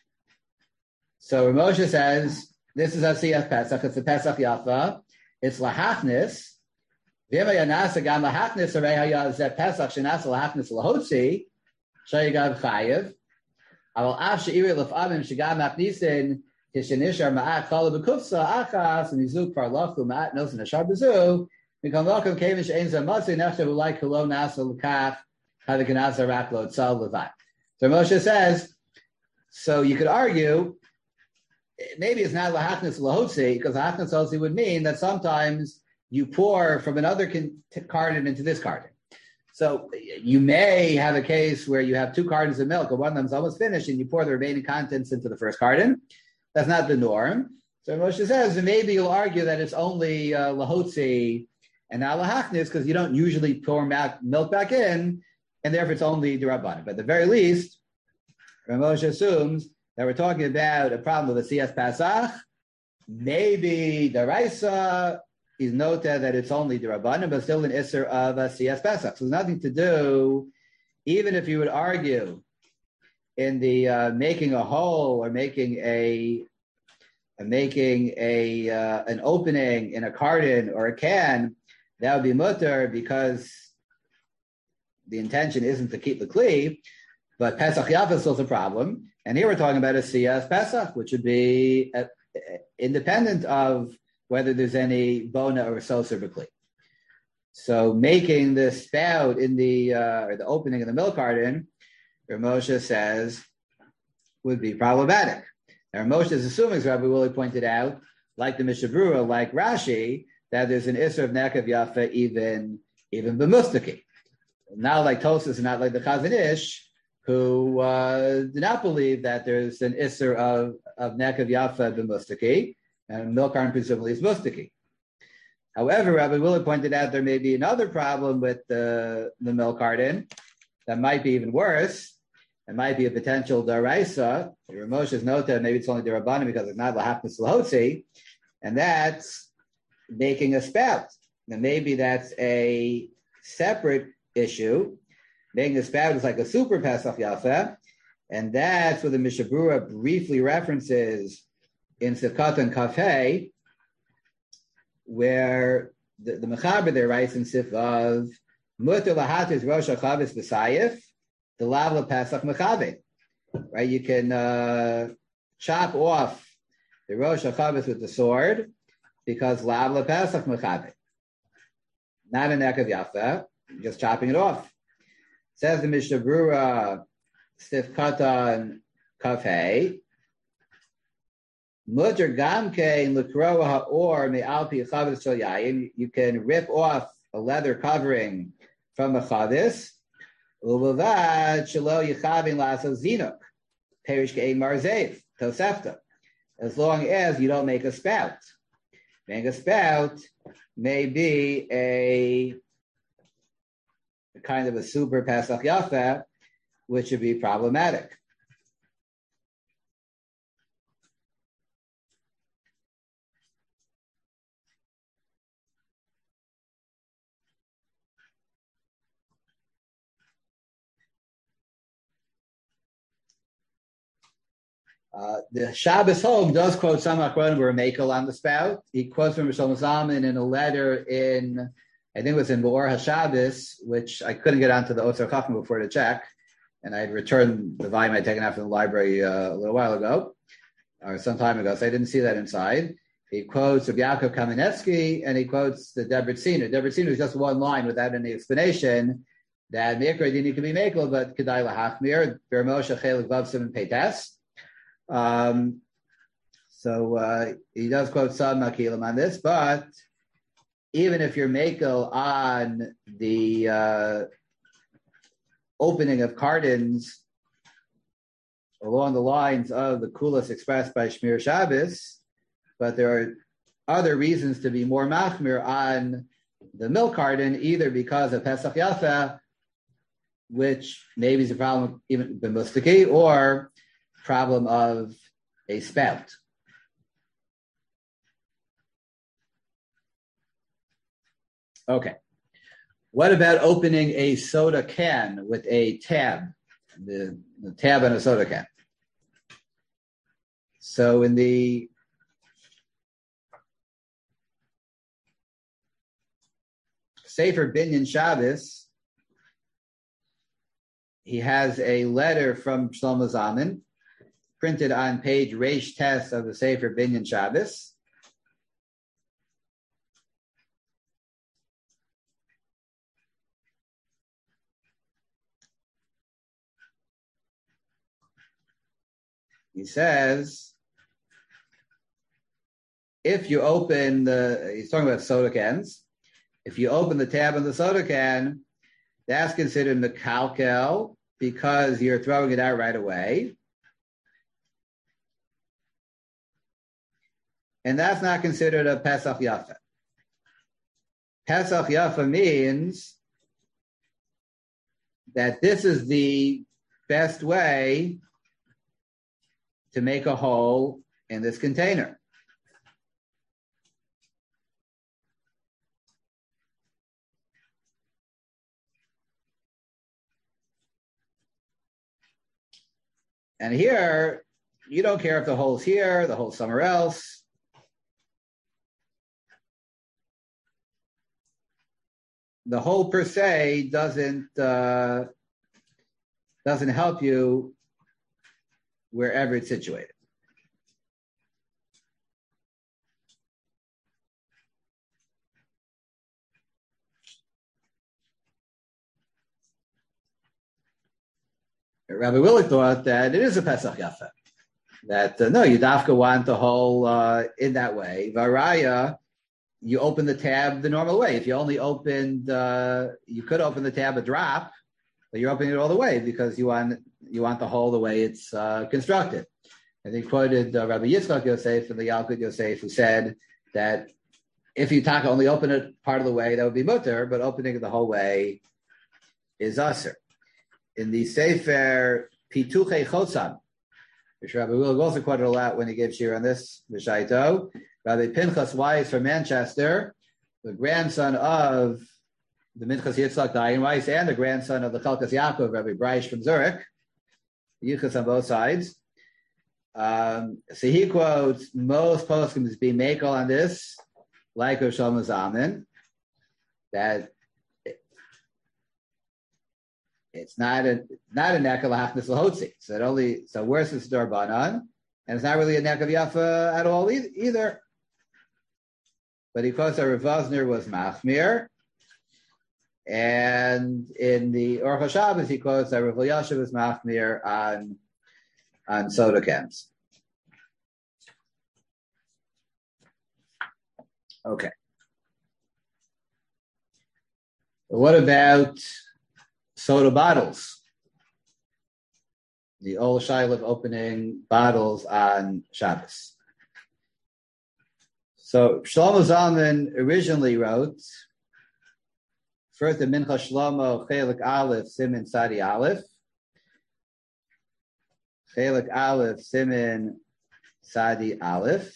So Moshe says this is Asiyah Pesach. It's a Pesach Yafa. It's lahachnis. V'yema yanasa gam lahachnis arei hayazeh Pesach shenasa lahachnis lahotzi shayagav chayev. Aval av she'iri lef'amim shegam machnisin. Kishenishar ma'at chala b'kufsa achas and yizuk parlochu ma'at nos and ashar b'zu. Mikam welcome kavish ein zamatzi nefshe who like kolo nasa l'kach Hadakanasa Raklo Tzal Levat. So Moshe says, so you could argue, maybe it's not lahachnis lahotzi, because lahachnis lahotzi would mean that sometimes you pour from another carton into this carton. So you may have a case where you have two cartons of milk, and one of them is almost finished, and you pour the remaining contents into the first carton. That's not the norm. So Moshe says, and maybe you'll argue that it's only uh, lahotzi and not lahachnis, because you don't usually pour milk back in, and therefore it's only derabbanan. But at the very least, Moshe assumes that we're talking about a problem with a C S Pasach. Maybe the Raisa is noted that it's only the Rabbanim, but still an Isser of a C S Pesach. So there's nothing to do, even if you would argue in the uh, making a hole or making a, a making a uh, an opening in a carton or a can, that would be mutter because the intention isn't to keep the kli, but Pesach Yafa is still a problem. And here we're talking about a C S Pesach, which would be a, a, independent of whether there's any bona or sosa b'kli. So making the spout in the uh, or the opening in the milk carton, Rav Moshe says, would be problematic. Now Rav Moshe is assuming, as Rabbi Willie pointed out, like the Mishnah Berurah, like Rashi, that there's an Isser of Nekav Yafa even even b'mustaki. Not like Tosas and not like the Chazon Ish, who uh, do not believe that there's an Isser of, of Nekav Yafa b'mustaki, and milk carton presumably is mustaki. However, Rabbi Willard pointed out there may be another problem with the, the milk carton that might be even worse. It might be a potential daraisa. Ramosha's note that maybe it's only derabbanan because it's not lahachnis lahotzi, and that's making a spout. Now maybe that's a separate issue. Making a spout is like a super Pesach Yafa, and that's what the Mishnah Berurah briefly references in Sivkat and Kafeh, where the, the Mechaber there writes in Sivav, Mutter lahatis Rosh HaChavis b'sayif, the lavla Pesach Mechaber. Right, you can uh, chop off the Rosh HaChavis with the sword because lavla Pesach Mechaber. Not an Nekav Yafa, just chopping it off. Says the Mishnah Berurah, Sivkat and Kafeh, Mutter gamke l'kroa ha'or me'alpi chavis shel yayin. You can rip off a leather covering from a chavis. U'levad shelo yichavin laso zinuk perish ke'ei marzev tosefta. As long as you don't make a spout. Making a spout may be a, a kind of a super Pesach Yafa, which would be problematic. Uh, the Shabbos Home does quote some Achronim where a makel on the spout. He quotes from Rishon Zalman in a letter in, I think it was in Be'or HaShabbos, which I couldn't get onto the Otzar Chacham before to check, and I'd returned the volume I'd taken out from the library uh, a little while ago, or some time ago, so I didn't see that inside. He quotes of Yaakov Kamenetsky, and he quotes the Debretziner. Debretziner is just one line without any explanation that Meikra didn't can be makel, but Kedai Lahachmir, Bermoshe Chelik Vav Simon Peites. Um, so uh, he does quote some Makilim on this, but even if you're makel on the uh, opening of cartons along the lines of the kulas expressed by Shmir Shabbos, but there are other reasons to be more machmir on the milk carton, either because of Pesach Yafa, which maybe is a problem even b'mustaki, or problem of a spout. Okay. What about opening a soda can with a tab? The, the tab on a soda can. So in the Sefer Binyan Shabbos, he has a letter from Shlomo Zalman printed on page Reish Tes of the Sefer Binyan Shabbos. He says, if you open the, he's talking about soda cans. If you open the tab on the soda can, that's considered mekalkel because you're throwing it out right away. And that's not considered a Pesach Yafa. Pesach Yafa means that this is the best way to make a hole in this container. And here, you don't care if the hole's here, the hole's somewhere else. The hole per se doesn't uh, doesn't help you wherever it's situated. Rabbi Willig thought that it is a Pesach Yafa. That, uh, no, you dafka want the hole uh, in that way. Varaya, you open the tab the normal way. If you only opened, uh, you could open the tab a drop, but you're opening it all the way because you want you want the hole the way it's uh, constructed. And he quoted uh, Rabbi Yitzchak Yosef from the Yalkut Yosef, who said that if you taka only open it part of the way, that would be mutter, but opening it the whole way is usher. In the Sefer Pituchei Chotzam, which Rabbi Willig also quoted a lot when he gave shir on this, Vishaito, Rabbi Pinchas Weiss from Manchester, the grandson of the Minchas Yitzchak Dayan Weiss and the grandson of the Chalkas Yaakov, Rabbi Breish from Zurich, Yichus on both sides. Um, so he quotes most poskim as being makel on this, like Rav Shlomo Zalman, that it's not a not a neck of lahachnis lahotzi. So it only so worse is darbanan, and it's not really a neck of yafa at all either. But he quotes that Rav Vosner was machmir, and in the Aruch HaShabbos he quotes that Rav Elyashiv was machmir on on soda cans. Okay. What about soda bottles? The old shaila of opening bottles on Shabbos. So Shlomo Zalman originally wrote first the Mincha Shlomo Chelik Aleph Simin Sadi Aleph. Chelik Aleph Simin Sadi Aleph.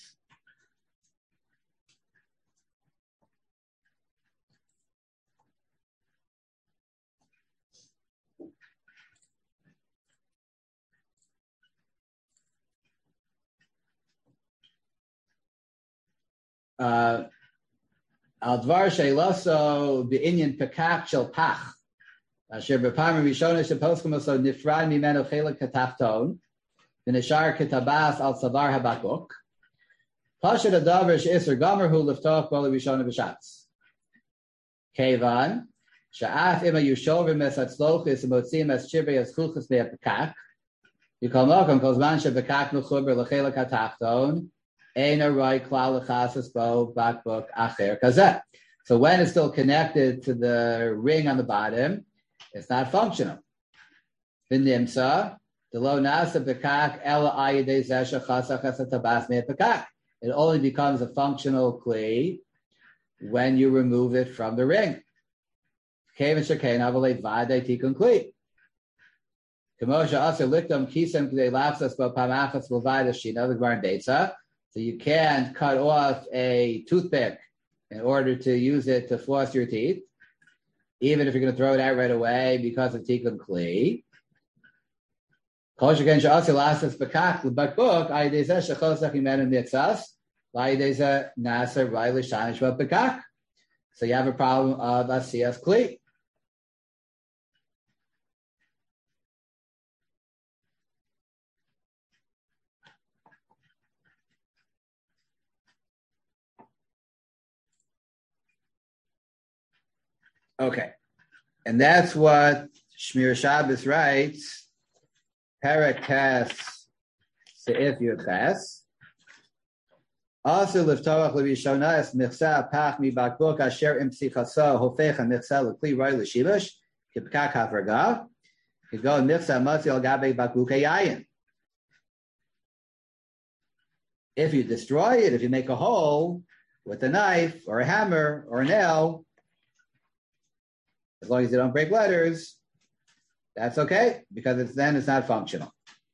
Al dvar sheilaso beinyan pekach shel pach asher b'pamim rishonos sheposkim oso nifrad mimeno chelik katachton v'nishar ketabas al tzavar habakuk pashut adavar she'isr gomer hu liftoch b'oli rishona b'shatz kevan sha'af ima yushovim es hatzlochis u'motzim es shivrei es chuchas me'apekach yikol mokom kol zman shebekach mechuber l'chelik katachton. So when it's still connected to the ring on the bottom, it's not functional. It only becomes a functional kli when you remove it from the ring. So you can't cut off a toothpick in order to use it to floss your teeth, even if you're going to throw it out right away because of tikkun kli. So you have a problem of asiyas kli. Okay, and that's what Shmir Shabbos writes. Perek Tes if you pass. Also, liftoach levishona es michsa pach mi bakbuk asher im psichaso hofecha michsa lekli roy l'shibush kipkak havragav kigo michsa matzi al gabe bakbuk yayin. If you destroy it, if you make a hole with a knife or a hammer or a nail, as long as you don't break letters, that's okay, because it's then it's not functional.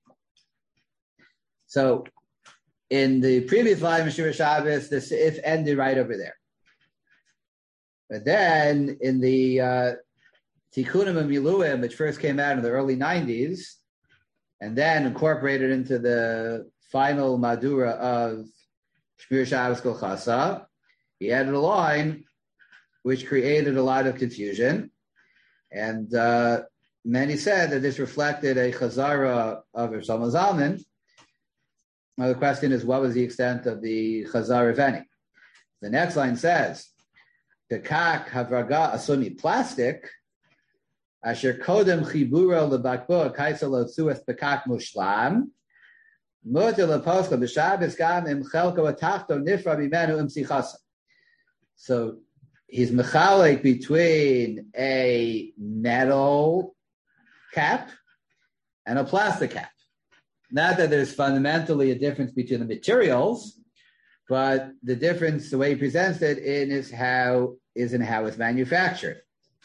So in the previous line of Shira Shabbos, this if ended right over there. But then in the uh, Tikkunim and Miluim, which first came out in the early nineties, and then incorporated into the final Madura of Shmir Shabbos Kol Chasa, he added a line which created a lot of confusion. And uh, many said that this reflected a Chazara of Rav Shlomo Zalman. Now the question is, what was the extent of the Chazara, if any? The next line says, Pekak havraga asumi plastic, asher kodem chiburo lebakbo kaisa lotzueth pekak mushlam, muter leposka b'shabes gam im chelko atachto nifra bimenu im sichasa. So he's mechalik between a metal cap and a plastic cap. Not that there's fundamentally a difference between the materials, but the difference, the way he presents it, in is how is in how it's manufactured.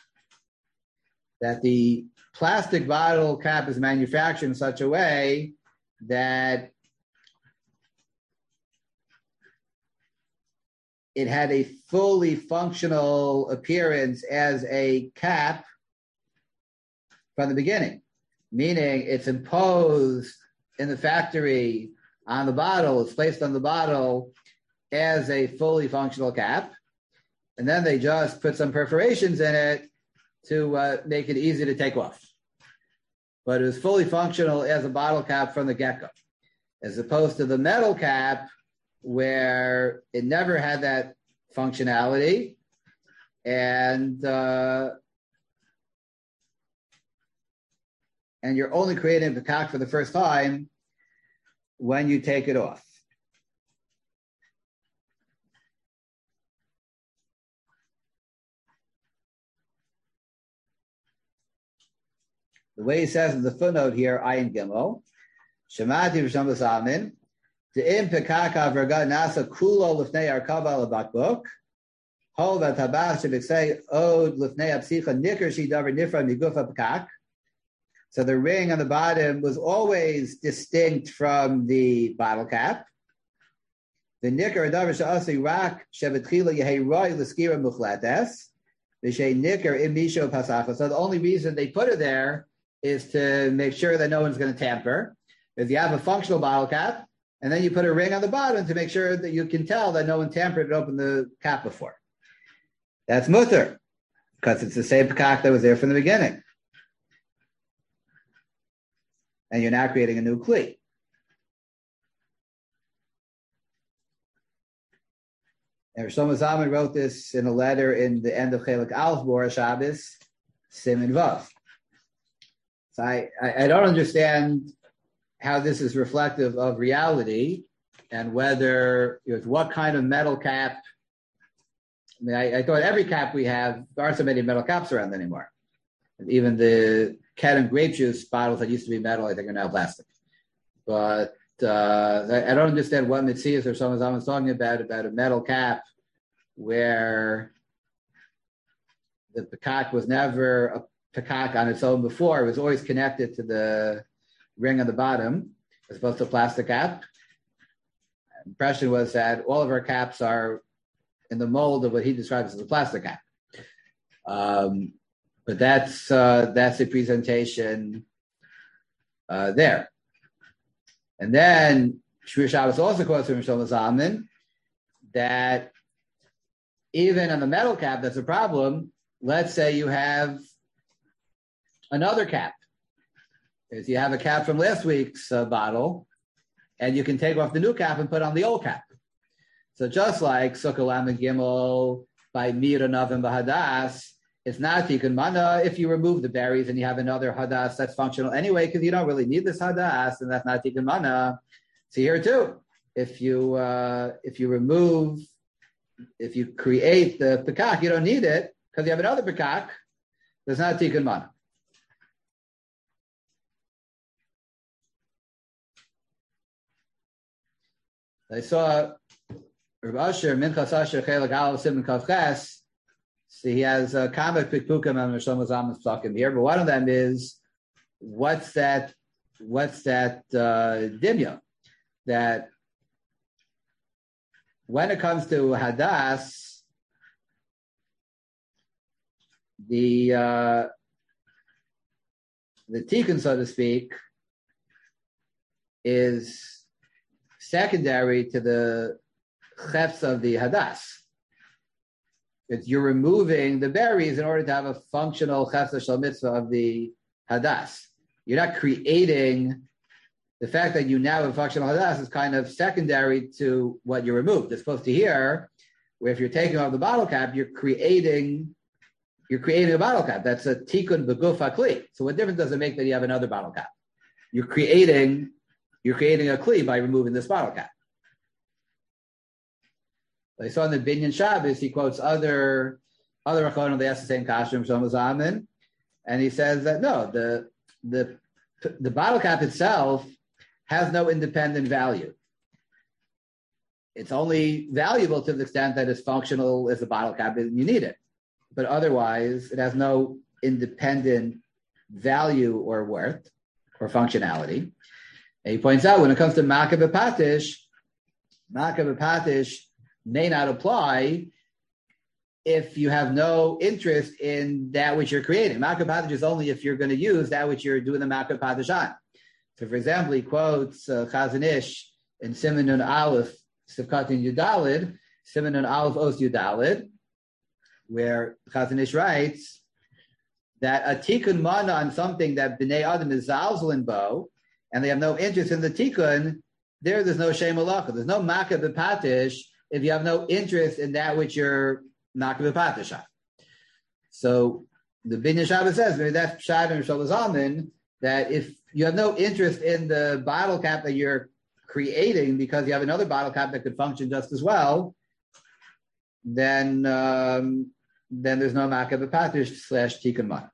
That the plastic bottle cap is manufactured in such a way that it had a fully functional appearance as a cap from the beginning, meaning it's imposed in the factory on the bottle, it's placed on the bottle as a fully functional cap, and then they just put some perforations in it to uh, make it easy to take off. But it was fully functional as a bottle cap from the get-go, as opposed to the metal cap, where it never had that functionality, and uh, and you're only creating the cock for the first time when you take it off. The way he says in the footnote here, Ayin Gimel, Shemati Rishon B'Samin, De'im pekak avraga nasa kulo lifnei arkava lebakbuk, hol v'tabach sheviksei od lifnei apsicha nikr shi davar nifra migufa pekak. So the ring on the bottom was always distinct from the bottle cap. The nikr davar she'asi rak shevetchila yehei roi l'skira muchletes, v'shei nikr im misho pasacha. So the only reason they put it there is to make sure that no one's going to tamper. If you have a functional bottle cap, and then you put a ring on the bottom to make sure that you can tell that no one tampered and opened the cap before. That's mutter, because it's the same pekak that was there from the beginning. And you're now creating a new kli. And Rav Shlomo Zalman wrote this in a letter in the end of Chelik Aleph Bor Shabbos, Simin Vav. So I, I, I don't understand how this is reflective of reality, and whether, you know, what kind of metal cap. I mean, I, I thought every cap we have, there aren't so many metal caps around anymore. And even the cat and grape juice bottles that used to be metal, I think, are now plastic. But uh, I, I don't understand what Mitzias or someone was talking about, about a metal cap where the pekak was never a pekak on its own before. It was always connected to the ring on the bottom, as opposed to a plastic cap. The impression was that all of our caps are in the mold of what he describes as a plastic cap. Um, but that's uh, that's the presentation uh, there. And then Shmir Shabbos also quotes from Shlomo Zalman that even on the metal cap, that's a problem. Let's say you have another cap. Is you have a cap from last week's uh, bottle, and you can take off the new cap and put on the old cap. So just like Sukkah Lamed Gimel by Mir Navim B'Hadas, it's not Tikkun Mana if you remove the berries and you have another Hadas that's functional anyway, because you don't really need this Hadas, and that's not Tikkun Mana. See here too. If you uh, if you remove, if you create the pekach, you don't need it because you have another pekach. There's not a tikkun mana. I saw Rav Asher Minchas Asher Chelak Aleph Simon Kav Ches. So he has a comic pikpukim and Shlomo Zalman's psakim here, but one of them is what's that? What's that uh, dimya? That when it comes to hadas, the uh, the tikkun, so to speak, is secondary to the chefs of the hadas. It's you're removing the berries in order to have a functional chefs shel mitzvah of the hadas. You're not creating the fact that you now have functional hadas is kind of secondary to what you removed. It's supposed to here, where if you're taking off the bottle cap, you're creating you're creating a bottle cap. That's a tikkun b'guf hakli. So what difference does it make that you have another bottle cap? You're creating you're creating a kli by removing this bottle cap. I saw in the Binyan Shabbos, he quotes other other Rachonim, they ask the same kashrus, Shlomo Zalman, and he says that no, the the the bottle cap itself has no independent value. It's only valuable to the extent that it's functional as a bottle cap and you need it. But otherwise, it has no independent value or worth or functionality. And he points out when it comes to Makah b'Patish, Makah b'Patish may not apply if you have no interest in that which you're creating. Makah b'Patish is only if you're going to use that which you're doing the Makah b'Patish on. So, for example, he quotes uh, Chazon Ish in Siman Nun Aleph, Sivkatin Yudalid, Siman Nun Aleph Os Yudalid, where Chazon Ish writes that a tikkun mana on something that B'nai Adam is zalzalin bo, and they have no interest in the tikkun, there there's no shem malacha. There's no makah b'patish if you have no interest in that which you're makah b'patish on. So the Binyan Shabbos says, maybe that's Pshat and Shlomo Zalman, that if you have no interest in the bottle cap that you're creating because you have another bottle cap that could function just as well, then um, then there's no makah b'patish slash tikkun mana.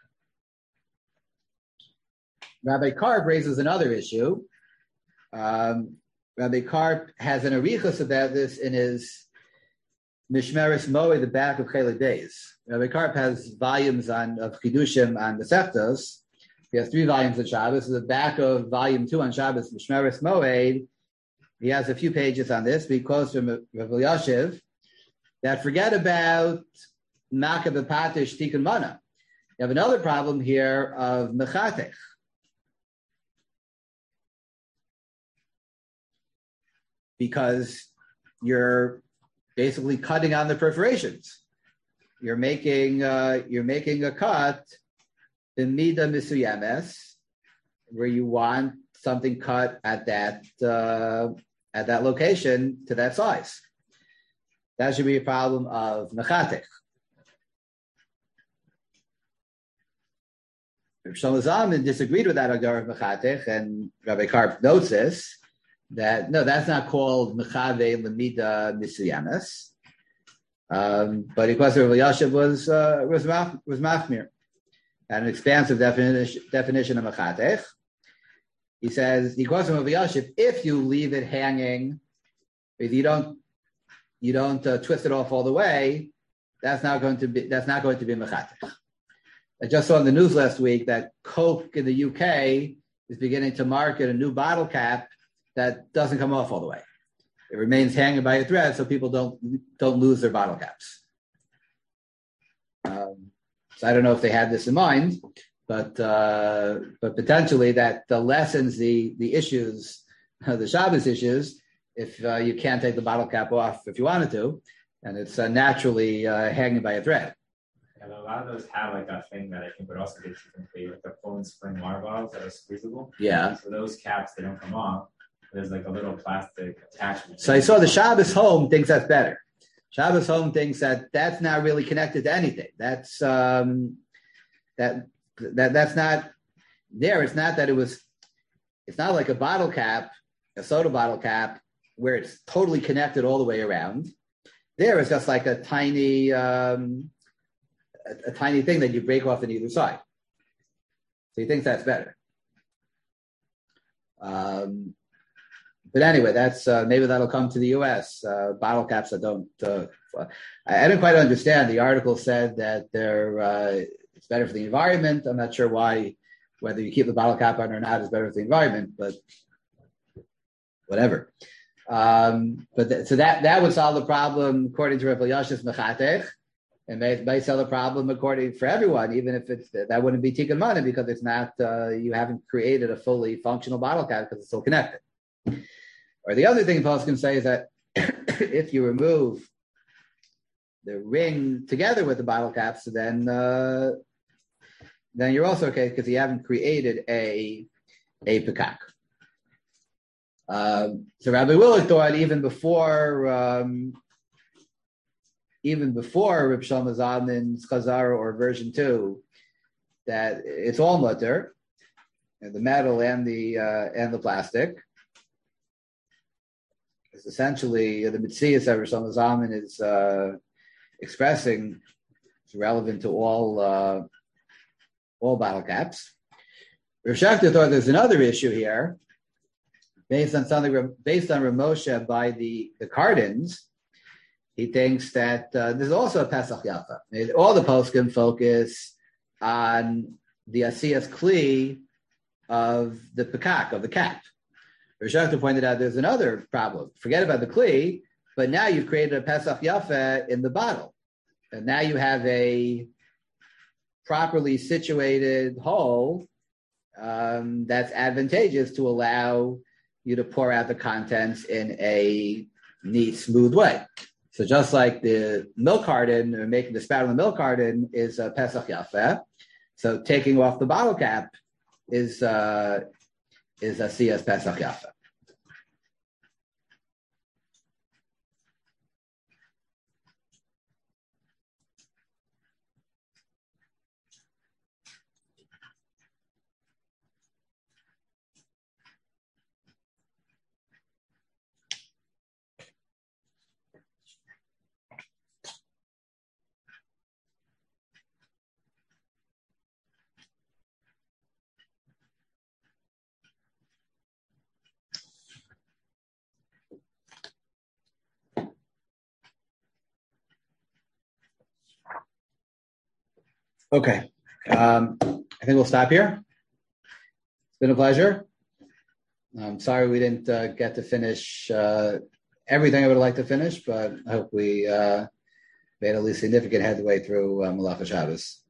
Rabbi Karp raises another issue. Um, Rabbi Karp has an arichos about this in his Mishmeres Moed, the back of Chelek Beis. Rabbi Karp has volumes on of Chidushim on the Seftos. He has three volumes of Shabbos. So the back of volume two on Shabbos, Mishmeres Moed, he has a few pages on this. He quotes from Rav Elyashiv that forget about Makah b'Patish tikkun mana. You have another problem here of mechatech. Because you're basically cutting on the perforations. You're making uh, you're making a cut in mida misuyemes, where you want something cut at that uh, at that location to that size. That should be a problem of mechatech. Shlomo Zalman disagreed with that Agdar of mechatech, and Rabbi Karp notes this. That no, that's not called mechave lemida misuyames. Um, but because Rav Elyashiv was uh, was mach, was machmir, and an expansive definition definition of mechatech. He says he quotes from Rav Elyashiv, if you leave it hanging, if you don't you don't uh, twist it off all the way, that's not going to be that's not going to be mechatech. I just saw in the news last week that Coke in the U K is beginning to market a new bottle cap that doesn't come off all the way. It remains hanging by a thread so people don't don't lose their bottle caps. Um, so I don't know if they had this in mind, but uh, but potentially that uh, lessens the the issues, uh, the Shabbos issues, if uh, you can't take the bottle cap off if you wanted to, and it's uh, naturally uh, hanging by a thread. And a lot of those have like a thing that I think would also get you complete, like the foam spring water bottles that are squeezable. Yeah. So those caps, they don't come off. There's like a little plastic attachment. So I saw the Shabbos Home thinks that's better. Shabbos Home thinks that that's not really connected to anything. That's um, that that that's not there. It's not that it was. It's not like a bottle cap a soda bottle cap where it's totally connected all the way around. There is just like a tiny, um, a, a tiny thing that you break off on either side. So he thinks that's better. Um, but anyway, that's uh, maybe that'll come to the U S. Uh, bottle caps that don't. Uh, I, I didn't quite understand. The article said that they're uh, it's better for the environment. I'm not sure why. Whether you keep the bottle cap on or not is better for the environment, but whatever. Um, but th- so that that would solve the problem according to Rav Elyashiv's Mechatech, and may, may solve the problem according for everyone, even if it's that wouldn't be tikkun mana because it's not uh, you haven't created a fully functional bottle cap because it's still connected. Or the other thing Paul can say is that if you remove the ring together with the bottle cap, so then uh, then you're also okay because you haven't created a a pekak. Um, so Rabbi Willig thought even before um, even before Reb Shlomo Zalman's Chazara or version two that it's all mutter, the metal and the uh, and the plastic. It's essentially the Mitzvah that Reb Shlomo Zalman is uh, expressing is relevant to all uh, all bottle caps. Rav Shechter thought there's another issue here, based on something based on Ramosha by the, the Cardins. He thinks that uh, there's also a Pesach Yafa. All the poskim focus on the Asiyas Kli of the Pekak, of the cap. Rav Shechter pointed out there's another problem. Forget about the Kli, but now you've created a Pesach Yafa in the bottle. And now you have a properly situated hole um, that's advantageous to allow you to pour out the contents in a neat, smooth way. So just like the milk carton, or making the spout on the milk carton is a Pesach Yafeh, so taking off the bottle cap is uh, is a Siyas Pesach Yafeh. Okay, um, I think we'll stop here. It's been a pleasure. I'm sorry we didn't uh, get to finish uh, everything I would like to finish, but I hope we uh, made at least significant headway through uh, Malacha Shabbos.